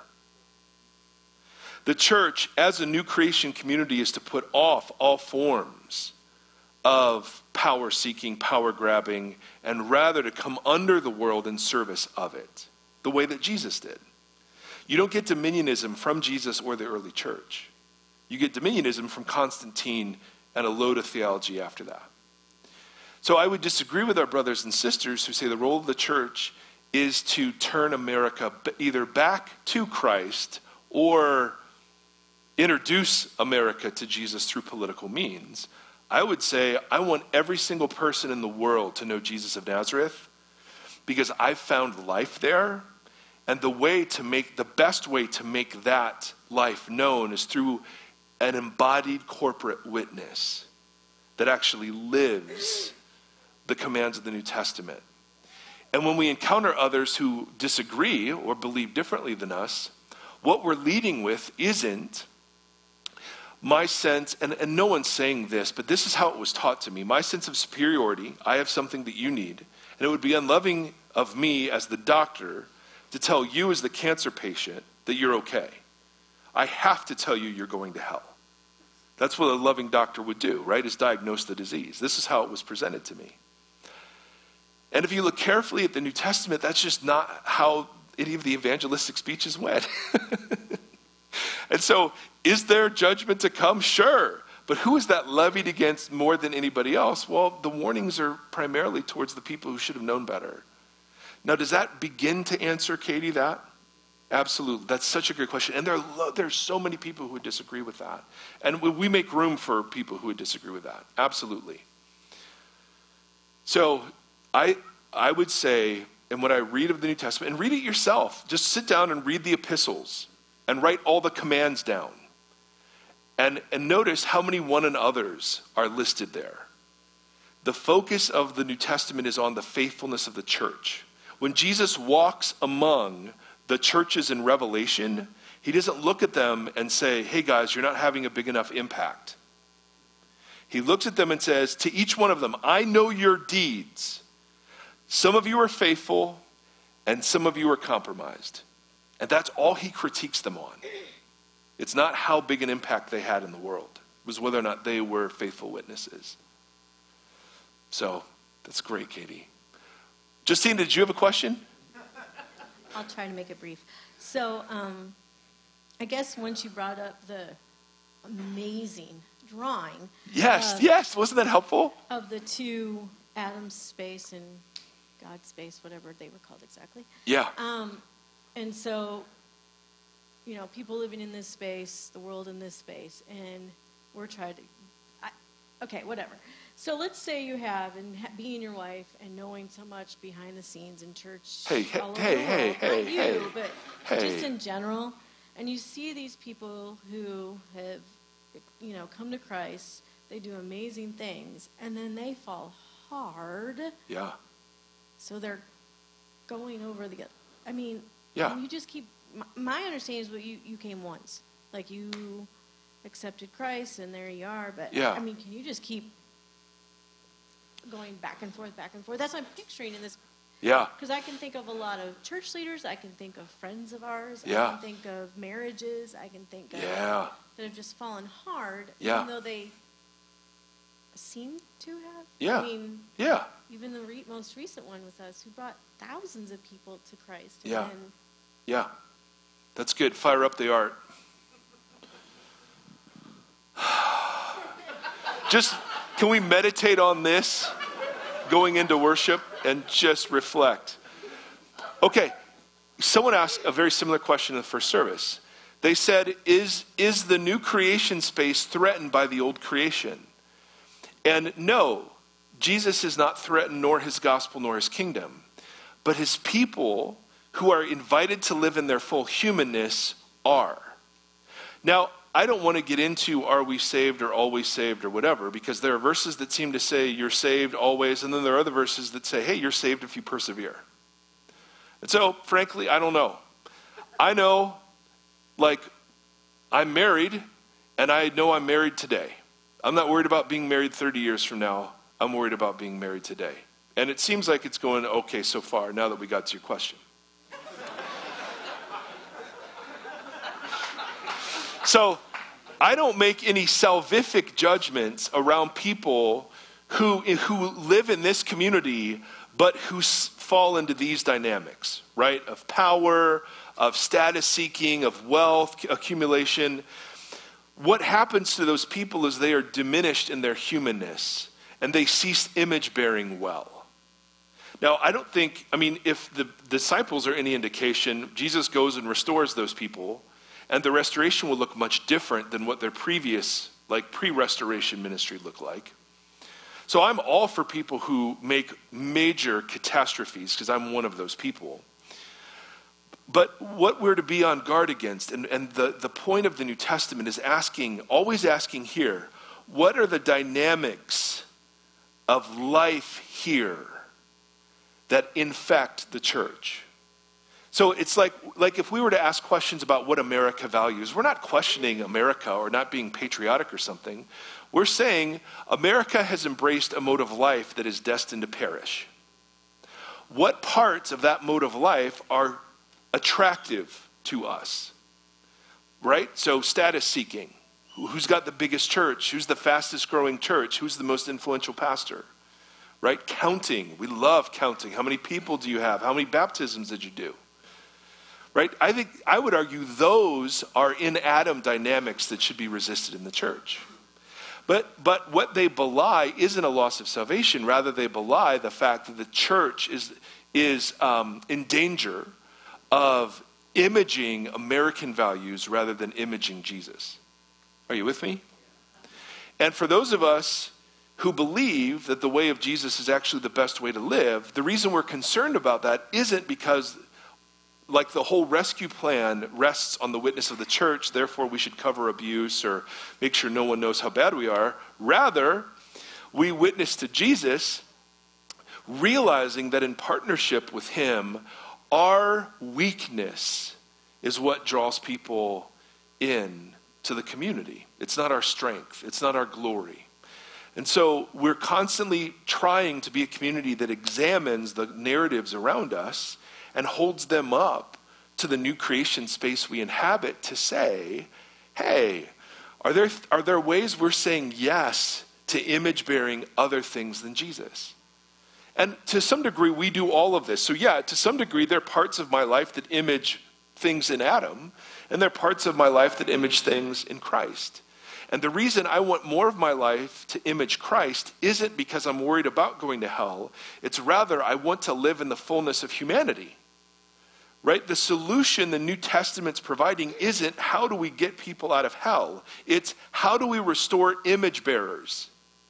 The church, as a new creation community, is to put off all forms of power-seeking, power-grabbing, and rather to come under the world in service of it, the way that Jesus did. You don't get dominionism from Jesus or the early church. You get dominionism from Constantine and a load of theology after that. So I would disagree with our brothers and sisters who say the role of the church is to turn America either back to Christ or introduce America to Jesus through political means. I would say I want every single person in the world to know Jesus of Nazareth because I've found life there. And the way to make, the best way to make that life known is through an embodied corporate witness that actually lives the commands of the New Testament. And when we encounter others who disagree or believe differently than us, what we're leading with isn't my sense, and, and no one's saying this, but this is how it was taught to me. My sense of superiority, I have something that you need, and it would be unloving of me as the doctor to tell you as the cancer patient that you're okay. I have to tell you you're going to hell. That's what a loving doctor would do, right? Is diagnose the disease. This is how it was presented to me. And if you look carefully at the New Testament, that's just not how any of the evangelistic speeches went. And so, is there judgment to come? Sure. But who is that levied against more than anybody else? Well, the warnings are primarily towards the people who should have known better. Now, does that begin to answer, Katie, that? Absolutely. That's such a great question. And there are lo- there's so many people who would disagree with that. And we, we make room for people who would disagree with that. Absolutely. So, I I would say, and when I read of the New Testament, and read it yourself, just sit down and read the epistles and write all the commands down. And, and notice how many one and others are listed there. The focus of the New Testament is on the faithfulness of the church. When Jesus walks among the churches in Revelation, he doesn't look at them and say, hey guys, you're not having a big enough impact. He looks at them and says, to each one of them, I know your deeds. Some of you are faithful and some of you are compromised. And that's all he critiques them on. It's not how big an impact they had in the world. It was whether or not they were faithful witnesses. So, that's great, Katie. Justine, did you have a question? I'll try to make it brief. So, um, I guess once you brought up the amazing drawing. Yes, of, yes. Wasn't that helpful? Of the two, Adam's space and God's space, whatever they were called exactly. Yeah. Um, and so, you know, people living in this space, the world in this space, and we're trying to, I, okay, whatever. So let's say you have, and ha- being your wife and knowing so much behind the scenes in church, hey, hey, all over hey, the hey, world, hey, not you, hey, but hey. just in general, and you see these people who have, you know, come to Christ, they do amazing things, and then they fall hard. Yeah. So they're going over the, I mean, yeah. you just keep, my, my understanding is what you, you came once. Like you accepted Christ and there you are, but yeah. I mean, can you just keep going back and forth, back and forth? That's what I'm picturing in this. Yeah. Because I can think of a lot of church leaders, I can think of friends of ours, yeah. I can think of marriages, I can think of yeah. that have just fallen hard, yeah. even though they seem to have. Yeah. I mean, yeah. even the re- most recent one with us, who brought thousands of people to Christ. Yeah. And yeah. That's good. Fire up the art. Just, can we meditate on this going into worship and just reflect? Okay. Someone asked a very similar question in the first service. They said, is, is the new creation space threatened by the old creation? And no, Jesus is not threatened, nor his gospel, nor his kingdom. But his people who are invited to live in their full humanness are. Now, I don't want to get into are we saved or always saved or whatever, because there are verses that seem to say you're saved always, and then there are other verses that say, hey, you're saved if you persevere. And so, frankly, I don't know. I know, like, I'm married, and I know I'm married today. I'm not worried about being married thirty years from now. I'm worried about being married today. And it seems like it's going okay so far, now that we got to your question. So, I don't make any salvific judgments around people who, who live in this community, but who s- fall into these dynamics, right? Of power, of status seeking, of wealth accumulation. What happens to those people is they are diminished in their humanness, and they cease image bearing well. Now, I don't think, I mean, if the disciples are any indication, Jesus goes and restores those people, and the restoration will look much different than what their previous, like pre-restoration ministry looked like. So I'm all for people who make major catastrophes, because I'm one of those people. But what we're to be on guard against, and, and the, the point of the New Testament is asking, always asking here, what are the dynamics of life here that infect the church? So it's like, like if we were to ask questions about what America values, we're not questioning America or not being patriotic or something. We're saying America has embraced a mode of life that is destined to perish. What parts of that mode of life are attractive to us? Right? So status seeking. Who's got the biggest church? Who's the fastest growing church? Who's the most influential pastor? Right? Counting. We love counting. How many people do you have? How many baptisms did you do? Right? I think I would argue those are in Adam dynamics that should be resisted in the church. But but what they belie isn't a loss of salvation. Rather, they belie the fact that the church is is um, in danger of imaging American values rather than imaging Jesus. Are you with me? And for those of us who believe that the way of Jesus is actually the best way to live, the reason we're concerned about that isn't because, like, the whole rescue plan rests on the witness of the church, therefore we should cover abuse or make sure no one knows how bad we are. Rather, we witness to Jesus, realizing that in partnership with him, our weakness is what draws people in to the community. It's not our strength. It's not our glory. And so we're constantly trying to be a community that examines the narratives around us and holds them up to the new creation space we inhabit to say, hey, are there, are there ways we're saying yes to image bearing other things than Jesus? And to some degree, we do all of this. So yeah, to some degree, there are parts of my life that image things in Adam, and there are parts of my life that image things in Christ. And the reason I want more of my life to image Christ isn't because I'm worried about going to hell. It's rather I want to live in the fullness of humanity. Right? The solution the New Testament's providing isn't how do we get people out of hell. It's how do we restore image bearers.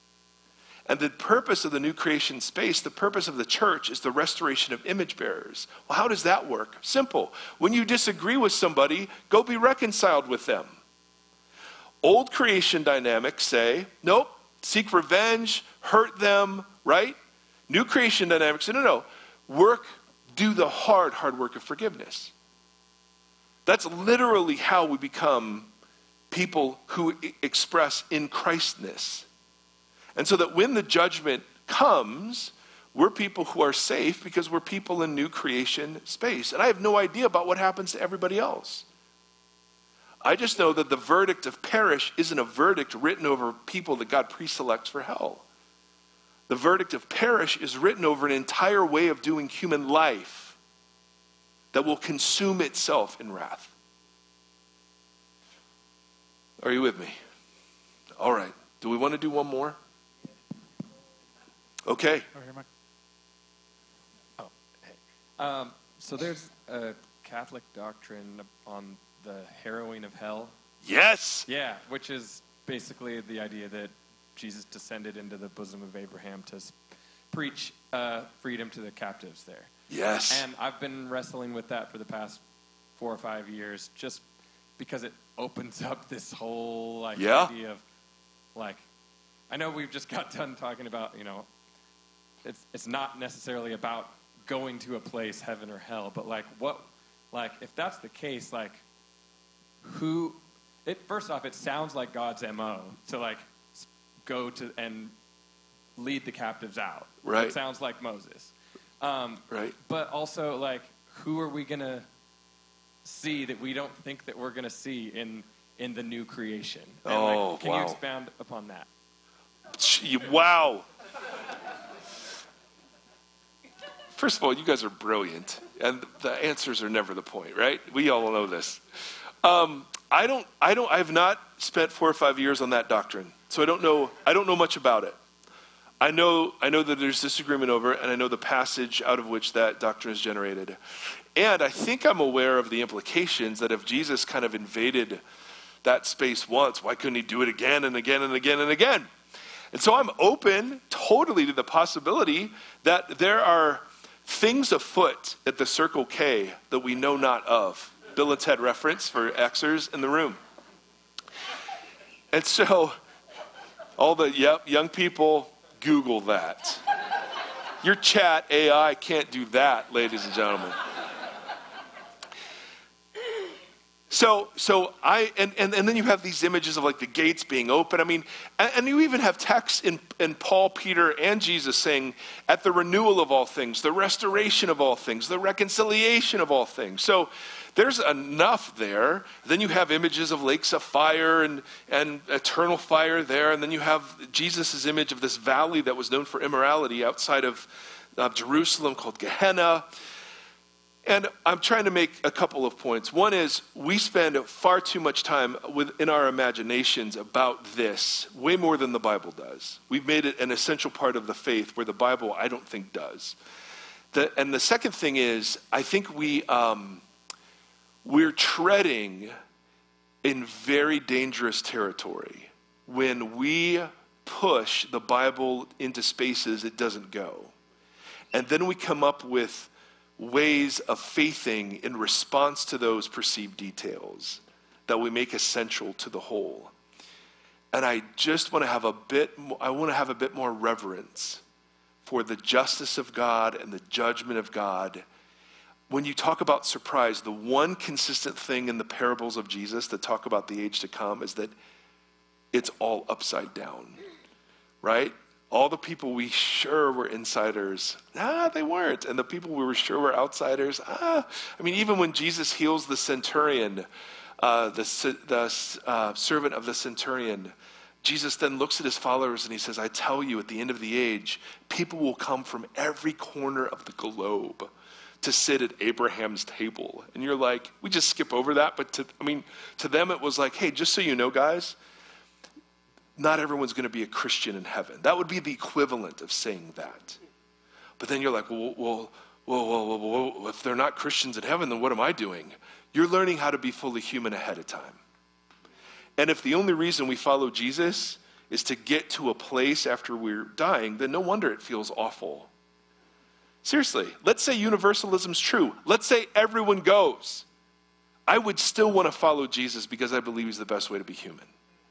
And the purpose of the new creation space, the purpose of the church, is the restoration of image bearers. Well, how does that work? Simple. When you disagree with somebody, go be reconciled with them. Old creation dynamics say, nope, seek revenge, hurt them, right? New creation dynamics say, no, no, work, do the hard, hard work of forgiveness. That's literally how we become people who express in Christness. And so that when the judgment comes, we're people who are safe because we're people in new creation space. And I have no idea about what happens to everybody else. I just know that the verdict of perish isn't a verdict written over people that God preselects for hell. The verdict of perish is written over an entire way of doing human life that will consume itself in wrath. Are you with me? All right. Do we want to do one more? Okay. Oh, here, Mike. Oh, hey. Um, so there's a Catholic doctrine on the harrowing of hell. Yes. Yeah, which is basically the idea that Jesus descended into the bosom of Abraham to preach uh, freedom to the captives there. Yes. And I've been wrestling with that for the past four or five years, just because it opens up this whole like Yeah. idea of like, I know we've just got done talking about, you know, it's it's not necessarily about going to a place, heaven or hell, but like what, like if that's the case, like who, it first off, it sounds like God's M O to like go to and lead the captives out. Right. It sounds like Moses. Um, Right. But also like, who are we going to see that we don't think that we're going to see in in the new creation? And Oh, like, can wow. you expound upon that? Wow. First of all, you guys are brilliant, and the answers are never the point, right? We all know this. Um, I don't. I don't. I have not spent four or five years on that doctrine, so I don't know. I don't know much about it. I know. I know that there's disagreement over it, and I know the passage out of which that doctrine is generated, and I think I'm aware of the implications that if Jesus kind of invaded that space once, why couldn't he do it again and again and again and again? And so I'm open totally to the possibility that there are things afoot at the Circle K that we know not of. Bill and Ted reference for Xers in the room. And so all the yep, young people, Google that. Your chat A I can't do that, ladies and gentlemen. So, so I, and, and, and then you have these images of like the gates being open. I mean, and, and you even have texts in, in Paul, Peter, and Jesus saying, at the renewal of all things, the restoration of all things, the reconciliation of all things. So there's enough there. Then you have images of lakes of fire and, and eternal fire there. And then you have Jesus' image of this valley that was known for immorality outside of uh, Jerusalem called Gehenna. And I'm trying to make a couple of points. One is we spend far too much time within our imaginations about this, way more than the Bible does. We've made it an essential part of the faith where the Bible, I don't think, does. The, and the second thing is, I think we, um, we're treading in very dangerous territory when we push the Bible into spaces it doesn't go. And then we come up with ways of faithing in response to those perceived details that we make essential to the whole. And I just want to have a bit more, I want to have a bit more reverence for the justice of God and the judgment of God. When you talk about surprise, the one consistent thing in the parables of Jesus that talk about the age to come is that it's all upside down, right? All the people we sure were insiders, ah, they weren't. And the people we were sure were outsiders, ah. I mean, even when Jesus heals the centurion, uh, the, the uh, servant of the centurion, Jesus then looks at his followers and he says, I tell you, at the end of the age, people will come from every corner of the globe to sit at Abraham's table. And you're like, we just skip over that. But to, I mean, to them it was like, hey, just so you know, guys, not everyone's going to be a Christian in heaven. That would be the equivalent of saying that. But then you're like, well, well, well, well, well, well, if they're not Christians in heaven, then what am I doing? You're learning how to be fully human ahead of time. And if the only reason we follow Jesus is to get to a place after we're dying, then no wonder it feels awful. Seriously, let's say universalism's true. Let's say everyone goes. I would still want to follow Jesus because I believe he's the best way to be human.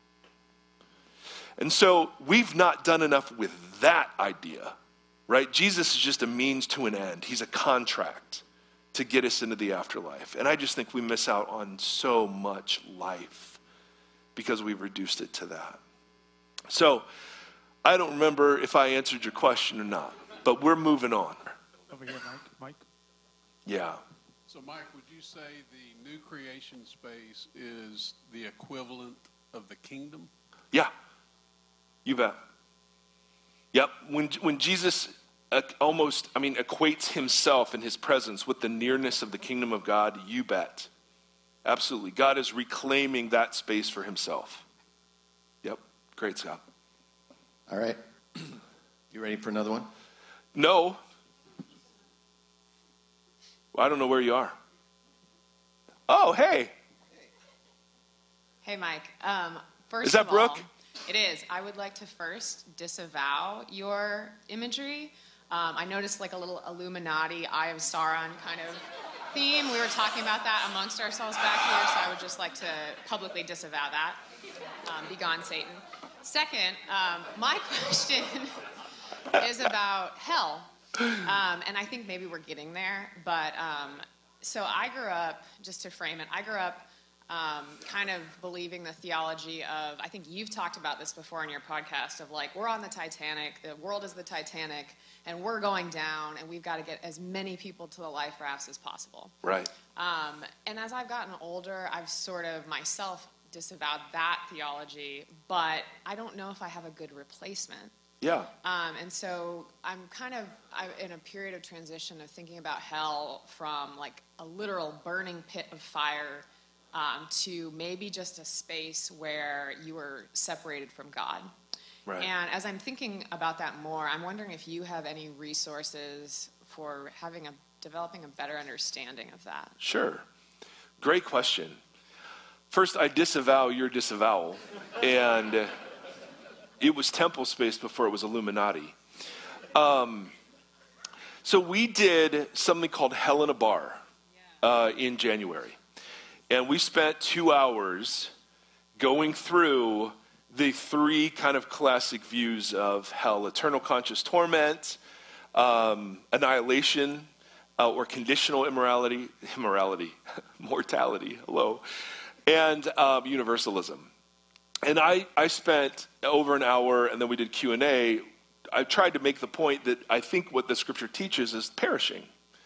And so we've not done enough with that idea, right? Jesus is just a means to an end. He's a contract to get us into the afterlife. And I just think we miss out on so much life because we've reduced it to that. So I don't remember if I answered your question or not, but we're moving on. Over here, Mike. Mike? Yeah. So, Mike, would you say the new creation space is the equivalent of the kingdom? Yeah. You bet. Yep. When when Jesus uh, almost, I mean, equates himself and his presence with the nearness of the kingdom of God, you bet. Absolutely. God is reclaiming that space for himself. Yep. Great, Scott. All right. You ready for another one? No. Well, I don't know where you are. Oh, hey. Hey, Mike. Um, first Is that of all, Brooke? It is. I would like to first disavow your imagery. Um, I noticed like a little Illuminati, Eye of Sauron kind of theme. We were talking about that amongst ourselves back here, so I would just like to publicly disavow that. Um, be gone, Satan. Second, um, my question is about hell. Um, and I think maybe we're getting there. But um, so I grew up, just to frame it, I grew up um, kind of believing the theology of, I think you've talked about this before in your podcast, of like, we're on the Titanic, the world is the Titanic, and we're going down, and we've got to get as many people to the life rafts as possible. Right. Um, and as I've gotten older, I've sort of myself disavowed that theology, but I don't know if I have a good replacement. Yeah. Um, and so I'm kind of I'm in a period of transition of thinking about hell from like a literal burning pit of fire um, to maybe just a space where you were separated from God. Right. And as I'm thinking about that more, I'm wondering if you have any resources for having a developing a better understanding of that. Sure. Great question. First, I disavow your disavowal, and it was temple space before it was Illuminati. Um, so we did something called Hell in a Bar uh, in January, and we spent two hours going through the three kind of classic views of hell: eternal conscious torment, um, annihilation, uh, or conditional immorality, immorality, mortality, hello, and um, universalism. And I, I spent over an hour, and then we did Q and A. I tried to make the point that I think what the scripture teaches is perishing.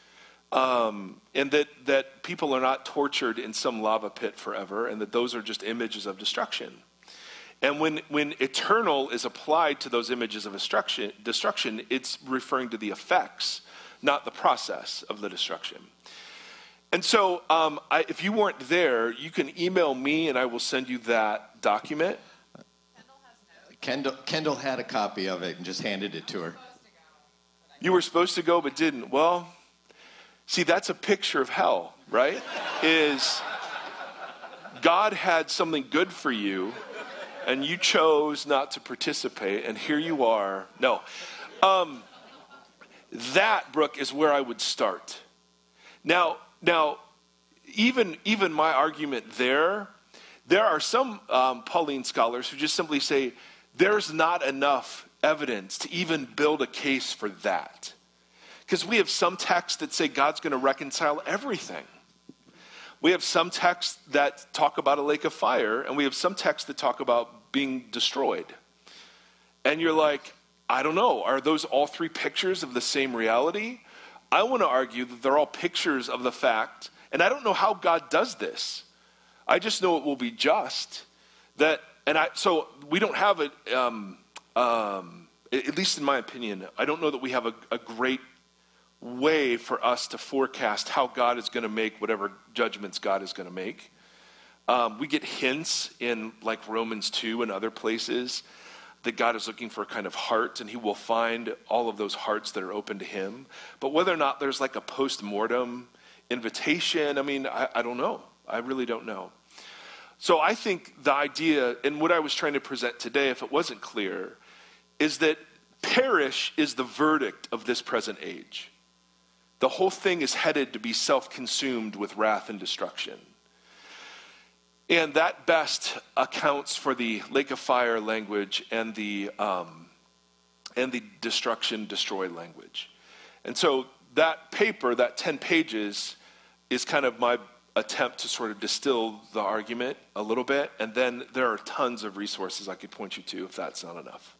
Um, and that, that people are not tortured in some lava pit forever, and that those are just images of destruction. And when, when eternal is applied to those images of destruction, destruction, it's referring to the effects, not the process of the destruction. And so um, I, if you weren't there, you can email me and I will send you that document. Kendall, Kendall had a copy of it and just handed it to her. You were supposed to go but didn't. Well, see, that's a picture of hell, right? Is God had something good for you and you chose not to participate, and here you are. No. Um, that, Brooke, is where I would start. Now, Now, even even my argument there, there are some um, Pauline scholars who just simply say there's not enough evidence to even build a case for that. Because we have some texts that say God's going to reconcile everything. We have some texts that talk about a lake of fire, and we have some texts that talk about being destroyed. And you're like, I don't know, are those all three pictures of the same reality? I want to argue that they're all pictures of the fact, and I don't know how God does this. I just know it will be just. That, and I, so we don't have it, um, um, at least in my opinion, I don't know that we have a, a great way for us to forecast how God is going to make whatever judgments God is going to make. Um, we get hints in like Romans two and other places that God is looking for a kind of heart, and he will find all of those hearts that are open to him. But whether or not there's like a post-mortem invitation, I mean, I, I don't know. I really don't know. So I think the idea, and what I was trying to present today, if it wasn't clear, is that perish is the verdict of this present age. The whole thing is headed to be self-consumed with wrath and destruction. And that best accounts for the lake of fire language and the um, and the destruction, destroy language. And so that paper, that ten pages, is kind of my attempt to sort of distill the argument a little bit. And then there are tons of resources I could point you to if that's not enough.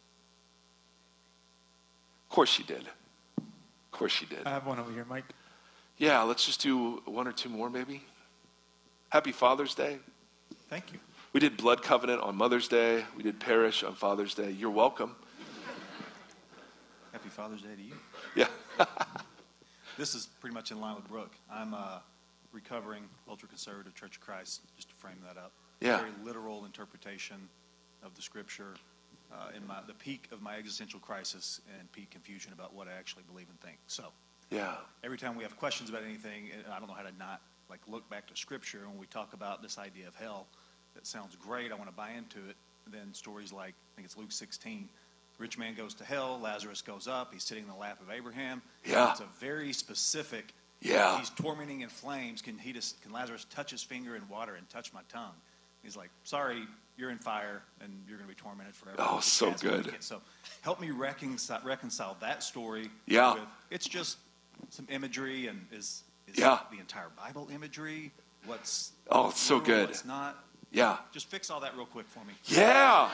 Of course she did. Of course she did. I have one over here, Mike. Yeah, let's just do one or two more maybe. Happy Father's Day. Thank you. We did Blood Covenant on Mother's Day. We did Parish on Father's Day. You're welcome. Happy Father's Day to you. Yeah. This is pretty much in line with Brooke. I'm a recovering ultra-conservative Church of Christ, just to frame that up. Yeah. Very literal interpretation of the Scripture uh, in my the peak of my existential crisis and peak confusion about what I actually believe and think. So, yeah. Every time we have questions about anything, and I don't know how to not like look back to Scripture, and when we talk about this idea of hell, that sounds great, I want to buy into it. Then stories like, I think it's Luke sixteen, the rich man goes to hell, Lazarus goes up, he's sitting in the lap of Abraham. Yeah. It's a very specific Yeah. He's tormenting in flames. Can he just, can Lazarus touch his finger in water and touch my tongue? He's like, sorry, you're in fire and you're going to be tormented forever. Oh, so good. So help me reconcile, reconcile that story. Yeah. With, it's just some imagery, and is, is yeah. the entire Bible imagery? What's oh, it's so good. What's not? Yeah. Just fix all that real quick for me. Yeah.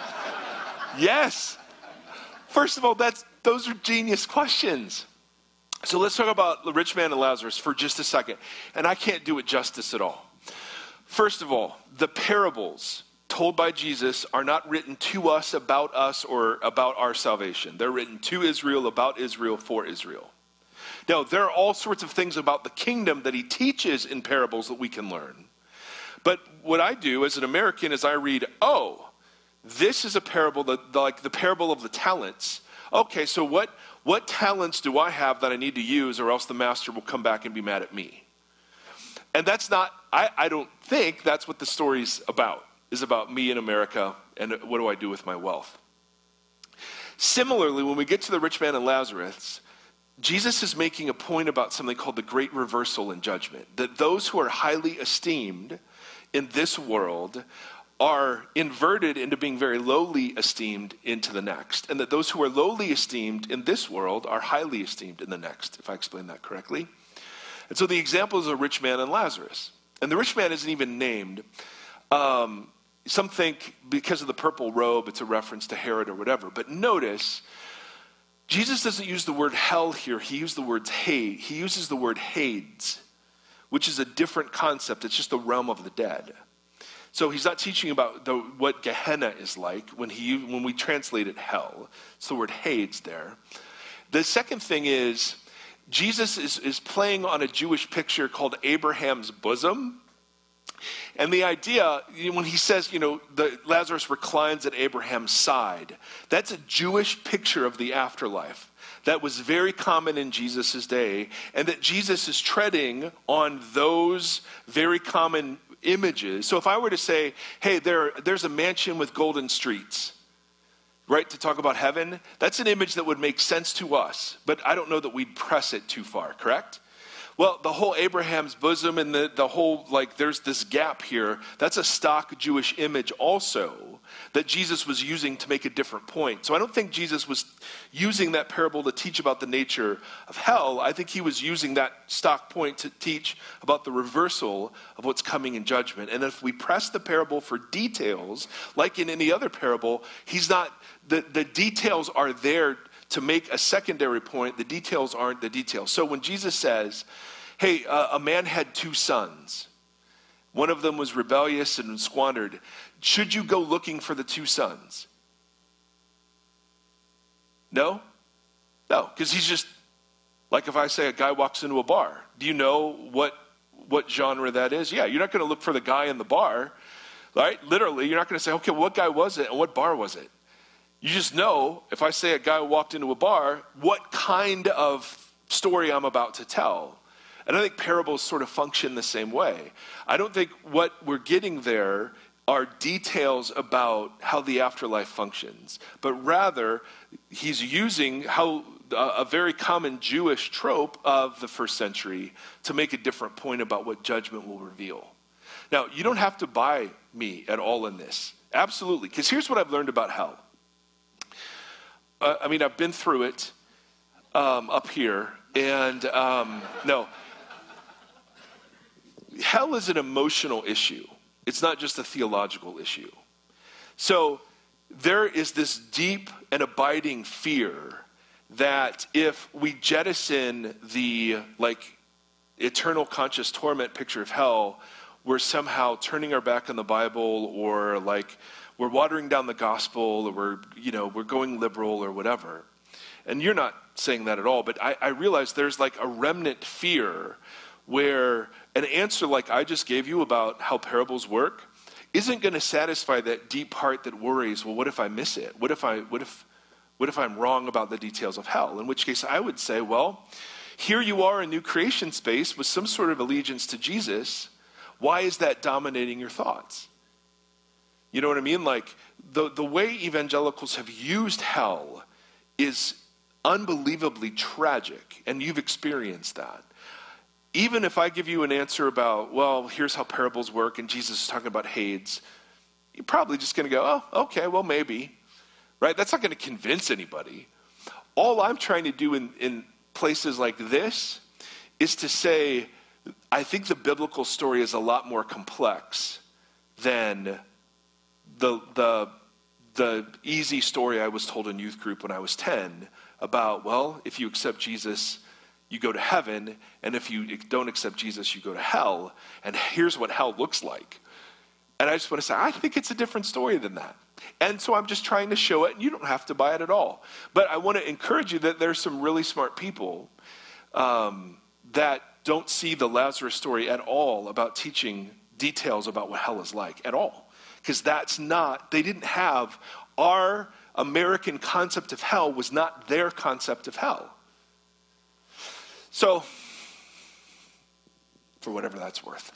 Yes. First of all, that's those are genius questions. So let's talk about the rich man and Lazarus for just a second. And I can't do it justice at all. First of all, the parables told by Jesus are not written to us, about us, or about our salvation. They're written to Israel, about Israel, for Israel. Now, there are all sorts of things about the kingdom that he teaches in parables that we can learn. But what I do as an American is I read, oh, this is a parable, that, like the parable of the talents. Okay, so what, what talents do I have that I need to use, or else the master will come back and be mad at me? And that's not, I, I don't think that's what the story's about, is about me in America and what do I do with my wealth. Similarly, when we get to the rich man and Lazarus, Jesus is making a point about something called the great reversal in judgment, that those who are highly esteemed in this world are inverted into being very lowly esteemed into the next, and that those who are lowly esteemed in this world are highly esteemed in the next, if I explain that correctly. And so the example is a rich man and Lazarus. And the rich man isn't even named. Um, some think because of the purple robe, it's a reference to Herod or whatever. But notice, Jesus doesn't use the word hell here. He used the word Hades. He uses the word Hades, which is a different concept. It's just the realm of the dead. So he's not teaching about the, what Gehenna is like when he when we translate it hell. It's the word Hades there. The second thing is, Jesus is, is playing on a Jewish picture called Abraham's bosom. And the idea, when he says, you know, the, Lazarus reclines at Abraham's side, that's a Jewish picture of the afterlife that was very common in Jesus' day, and that Jesus is treading on those very common images. So if I were to say, hey, there, there's a mansion with golden streets, right, to talk about heaven, that's an image that would make sense to us, but I don't know that we'd press it too far, correct? Well, the whole Abraham's bosom and the, the whole, like, there's this gap here, that's a stock Jewish image also that Jesus was using to make a different point. So I don't think Jesus was using that parable to teach about the nature of hell. I think he was using that stock point to teach about the reversal of what's coming in judgment. And if we press the parable for details, like in any other parable, he's not, the, the details are there to make a secondary point. The details aren't the details. So when Jesus says, hey, uh, a man had two sons. One of them was rebellious and squandered. Should you go looking for the two sons? No? No, because he's just, like if I say a guy walks into a bar, do you know what what genre that is? Yeah, you're not going to look for the guy in the bar, right? Literally, you're not going to say, okay, what guy was it and what bar was it? You just know, if I say a guy walked into a bar, what kind of story I'm about to tell. And I think parables sort of function the same way. I don't think what we're getting there are details about how the afterlife functions, but rather he's using how a very common Jewish trope of the first century to make a different point about what judgment will reveal. Now, you don't have to buy me at all in this. Absolutely, because here's what I've learned about hell. Uh, I mean, I've been through it um, up here, and um, no. Hell is an emotional issue. It's not just a theological issue. So there is this deep and abiding fear that if we jettison the like eternal conscious torment picture of hell, we're somehow turning our back on the Bible, or like we're watering down the gospel, or we're, you know, we're going liberal or whatever. And you're not saying that at all, but I, I realize there's like a remnant fear where an answer like I just gave you about how parables work isn't going to satisfy that deep heart that worries, well, what if I miss it? What if I, what if, what if I'm wrong about the details of hell? In which case I would say, well, here you are in new creation space with some sort of allegiance to Jesus. Why is that dominating your thoughts? You know what I mean? Like the, the way evangelicals have used hell is unbelievably tragic, and you've experienced that. even if I give you an answer about, well, here's how parables work, and Jesus is talking about Hades, you're probably just going to go, oh, okay, well, maybe. Right? That's not going to convince anybody. All I'm trying to do in, in places like this is to say, I think the biblical story is a lot more complex than the the the easy story I was told in youth group when I was ten about, well, if you accept Jesus, you go to heaven, and if you don't accept Jesus, you go to hell, and here's what hell looks like. And I just want to say, I think it's a different story than that. And so I'm just trying to show it, and you don't have to buy it at all. But I want to encourage you that there's some really smart people um, that don't see the Lazarus story at all about teaching details about what hell is like at all. Because that's not, they didn't have, our American concept of hell was not their concept of hell. So, for whatever that's worth.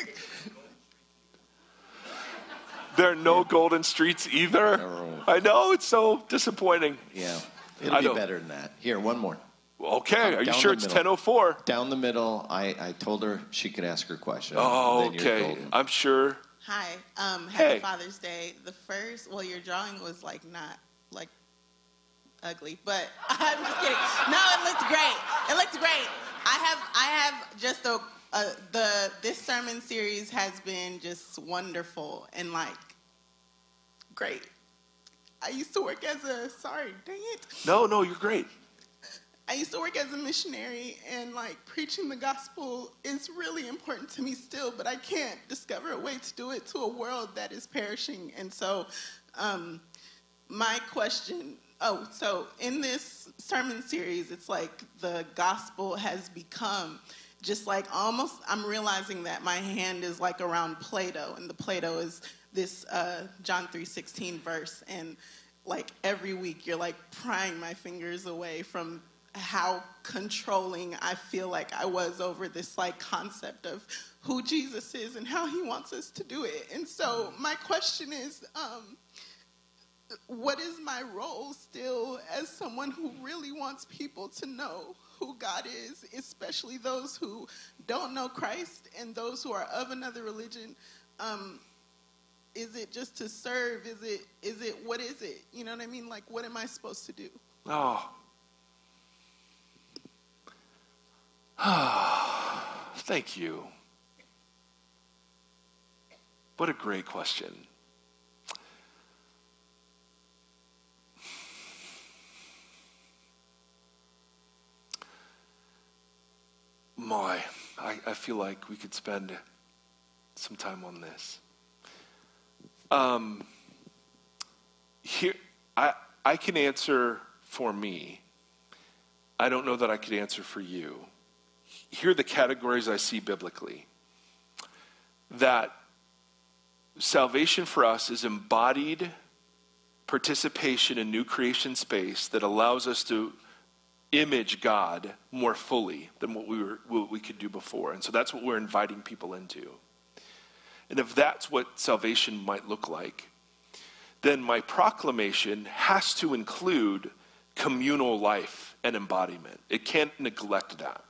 There are no golden streets either. No. I know, it's so disappointing. Yeah, it'll I be know. better than that. Here, one more. Okay, are you Down sure the it's middle. ten oh four? Down the middle, I, I told her she could ask her question. Oh, Then you're okay. golden. I'm sure. Hi, um, happy Hey. Father's Day. The first, well, your drawing was like not like ugly, but I'm just kidding. No, it looked great. It looked great. I have, I have just a, uh, the this sermon series has been just wonderful and like great. I used to work as a sorry, dang it. No, no, you're great. I used to work as a missionary, and like preaching the gospel is really important to me still, but I can't discover a way to do it to a world that is perishing. And so um, my question, oh, so in this sermon series, it's like the gospel has become just like almost, I'm realizing that my hand is like around Play-Doh, and the Play-Doh is this uh, John three sixteen verse, and like every week you're like prying my fingers away from how controlling I feel like I was over this like concept of who Jesus is and how he wants us to do it. And so my question is, um, what is my role still as someone who really wants people to know who God is, especially those who don't know Christ and those who are of another religion? Um, is it just to serve? Is it, is it, what is it? You know what I mean? Like, what am I supposed to do? Oh. Thank you. What a great question. My, I, I feel like we could spend some time on this. Um, here, I I can answer for me. I don't know that I could answer for you. Here are the categories I see biblically. That salvation for us is embodied participation in new creation space that allows us to image God more fully than what we were what we could do before. And so that's what we're inviting people into. And if that's what salvation might look like, then my proclamation has to include communal life and embodiment. It can't neglect that.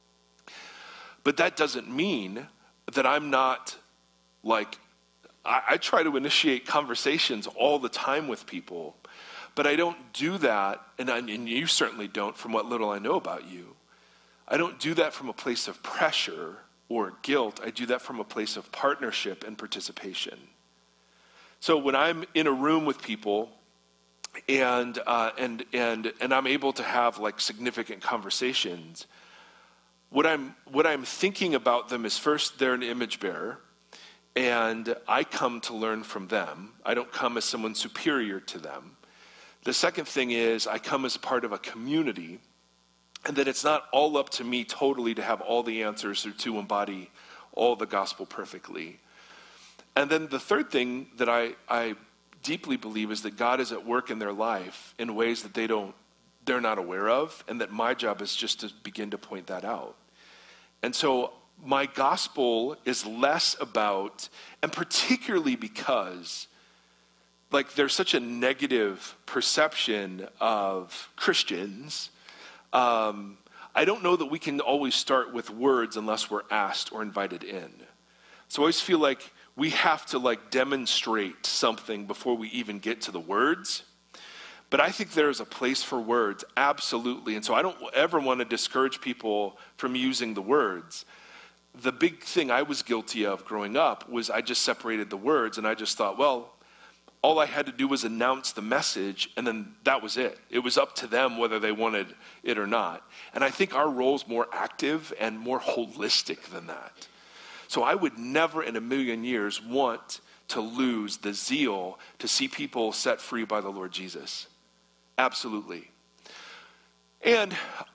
But that doesn't mean that I'm not like, I, I try to initiate conversations all the time with people, but I don't do that, and, I, and you certainly don't from what little I know about you. I don't do that from a place of pressure or guilt. I do that from a place of partnership and participation. So when I'm in a room with people and uh, and and and I'm able to have like significant conversations, what I'm what I'm thinking about them is first they're an image bearer, and I come to learn from them. I don't come as someone superior to them. The second thing is I come as a part of a community, and that it's not all up to me totally to have all the answers or to embody all the gospel perfectly. And then the third thing that I, I deeply believe is that God is at work in their life in ways that they don't, they're not aware of, and that my job is just to begin to point that out. And so my gospel is less about, and particularly because like there's such a negative perception of Christians, um, I don't know that we can always start with words unless we're asked or invited in. So I always feel like we have to like demonstrate something before we even get to the words. But I think there's a place for words, absolutely. And so I don't ever want to discourage people from using the words. The big thing I was guilty of growing up was I just separated the words, and I just thought, well, all I had to do was announce the message, and then that was it. It was up to them whether they wanted it or not. And I think our role is more active and more holistic than that. So I would never in a million years want to lose the zeal to see people set free by the Lord Jesus. Absolutely. And,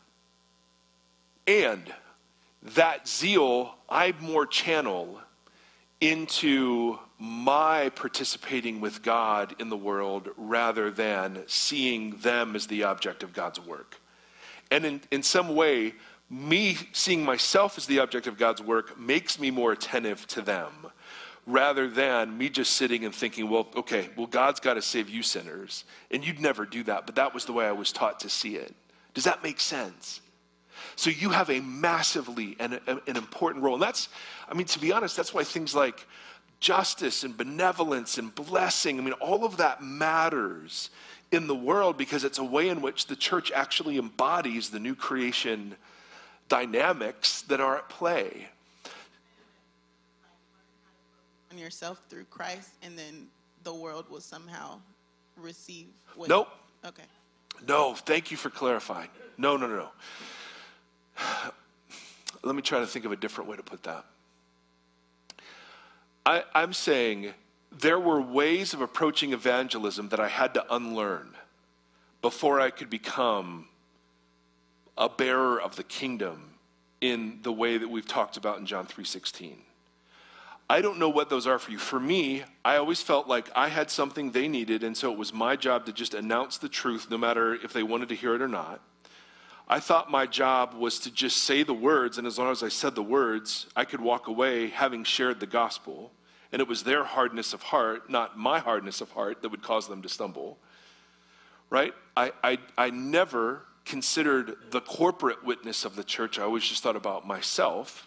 and that zeal I more channel into my participating with God in the world rather than seeing them as the object of God's work. And in, in some way, me seeing myself as the object of God's work makes me more attentive to them rather than me just sitting and thinking, well, okay, well, God's got to save you sinners. And you'd never do that, but that was the way I was taught to see it. Does that make sense? So you have a massively and a, an important role. And that's, I mean, to be honest, that's why things like justice and benevolence and blessing, I mean, all of that matters in the world because it's a way in which the church actually embodies the new creation dynamics that are at play. On yourself through Christ, and then the world will somehow receive what Nope. You, okay. No, thank you for clarifying. No, no, no, no. Let me try to think of a different way to put that. I, I'm saying there were ways of approaching evangelism that I had to unlearn before I could become a bearer of the kingdom in the way that we've talked about in John three sixteen. I don't know what those are for you. For me, I always felt like I had something they needed, and so it was my job to just announce the truth no matter if they wanted to hear it or not. I thought my job was to just say the words, and as long as I said the words, I could walk away having shared the gospel. And it was their hardness of heart, not my hardness of heart, that would cause them to stumble. Right? I, I, I never considered the corporate witness of the church. I always just thought about myself.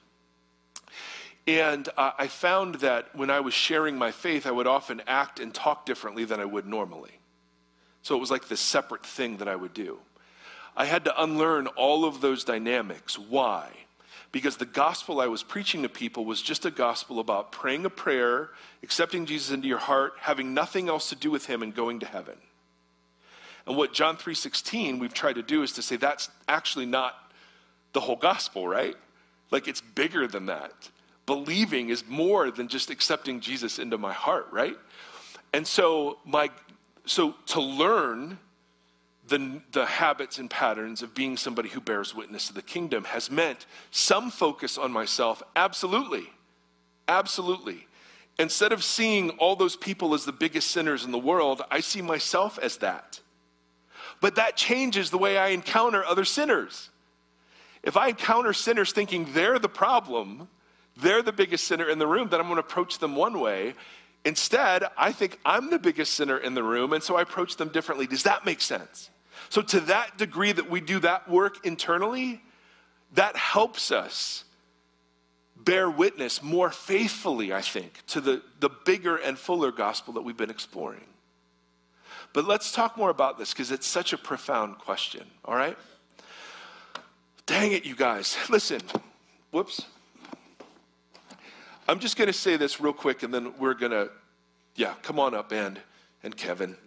And uh, I found that when I was sharing my faith, I would often act and talk differently than I would normally. So it was like this separate thing that I would do. I had to unlearn all of those dynamics. Why? Because the gospel I was preaching to people was just a gospel about praying a prayer, accepting Jesus into your heart, having nothing else to do with him, and going to heaven. And what John three sixteen we've tried to do is to say that's actually not the whole gospel, right? Like it's bigger than that. Believing is more than just accepting Jesus into my heart, right? And so my so to learn the, the habits and patterns of being somebody who bears witness to the kingdom has meant some focus on myself, absolutely, absolutely. Instead of seeing all those people as the biggest sinners in the world, I see myself as that. But that changes the way I encounter other sinners. If I encounter sinners thinking they're the problem, they're the biggest sinner in the room, then I'm going to approach them one way. Instead, I think I'm the biggest sinner in the room, and so I approach them differently. Does that make sense? So to that degree that we do that work internally, that helps us bear witness more faithfully, I think, to the, the bigger and fuller gospel that we've been exploring. But let's talk more about this because it's such a profound question, all right? Dang it, you guys. Listen, whoops. I'm just going to say this real quick, and then we're going to, yeah, come on up, and, and Kevin.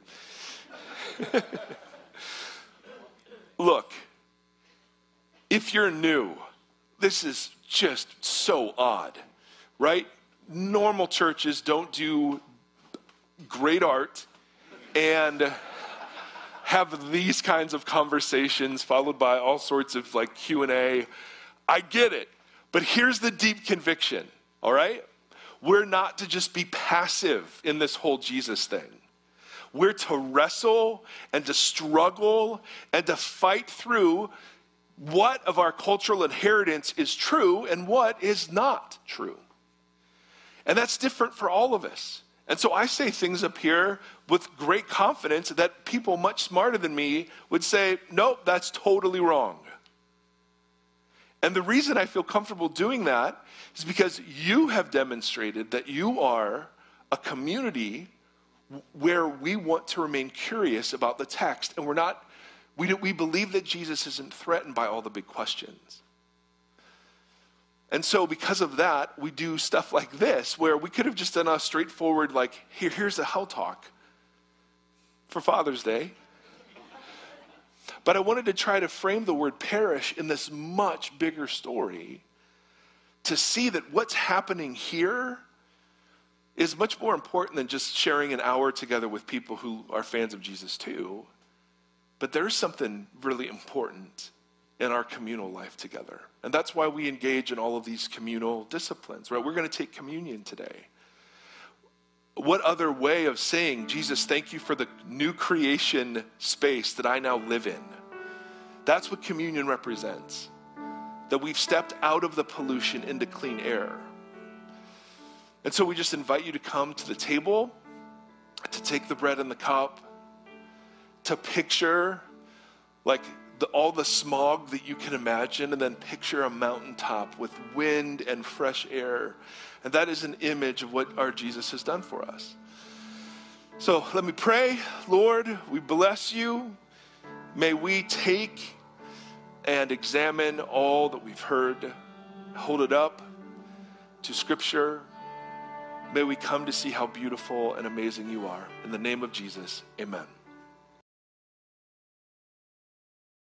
Look, if you're new, this is just so odd, right? Normal churches don't do great art and have these kinds of conversations followed by all sorts of like Q and A. I get it, but here's the deep conviction. All right? We're not to just be passive in this whole Jesus thing. We're to wrestle and to struggle and to fight through what of our cultural inheritance is true and what is not true. And that's different for all of us. And so I say things up here with great confidence that people much smarter than me would say, nope, that's totally wrong. And the reason I feel comfortable doing that is because you have demonstrated that you are a community where we want to remain curious about the text, and we're not, we, we believe that Jesus isn't threatened by all the big questions. And so because of that, we do stuff like this, where we could have just done a straightforward, like, here, here's a hell talk for Father's Day. But I wanted to try to frame the word perish in this much bigger story to see that what's happening here is much more important than just sharing an hour together with people who are fans of Jesus too. But there's something really important in our communal life together. And that's why we engage in all of these communal disciplines, right? We're going to take communion today. What other way of saying, Jesus, thank you for the new creation space that I now live in? That's what communion represents. That we've stepped out of the pollution into clean air. And so we just invite you to come to the table, to take the bread and the cup, to picture like the, all the smog that you can imagine, and then picture a mountaintop with wind and fresh air. And that is an image of what our Jesus has done for us. So let me pray. Lord, we bless you. May we take and examine all that we've heard, hold it up to Scripture. May we come to see how beautiful and amazing you are. In the name of Jesus, amen.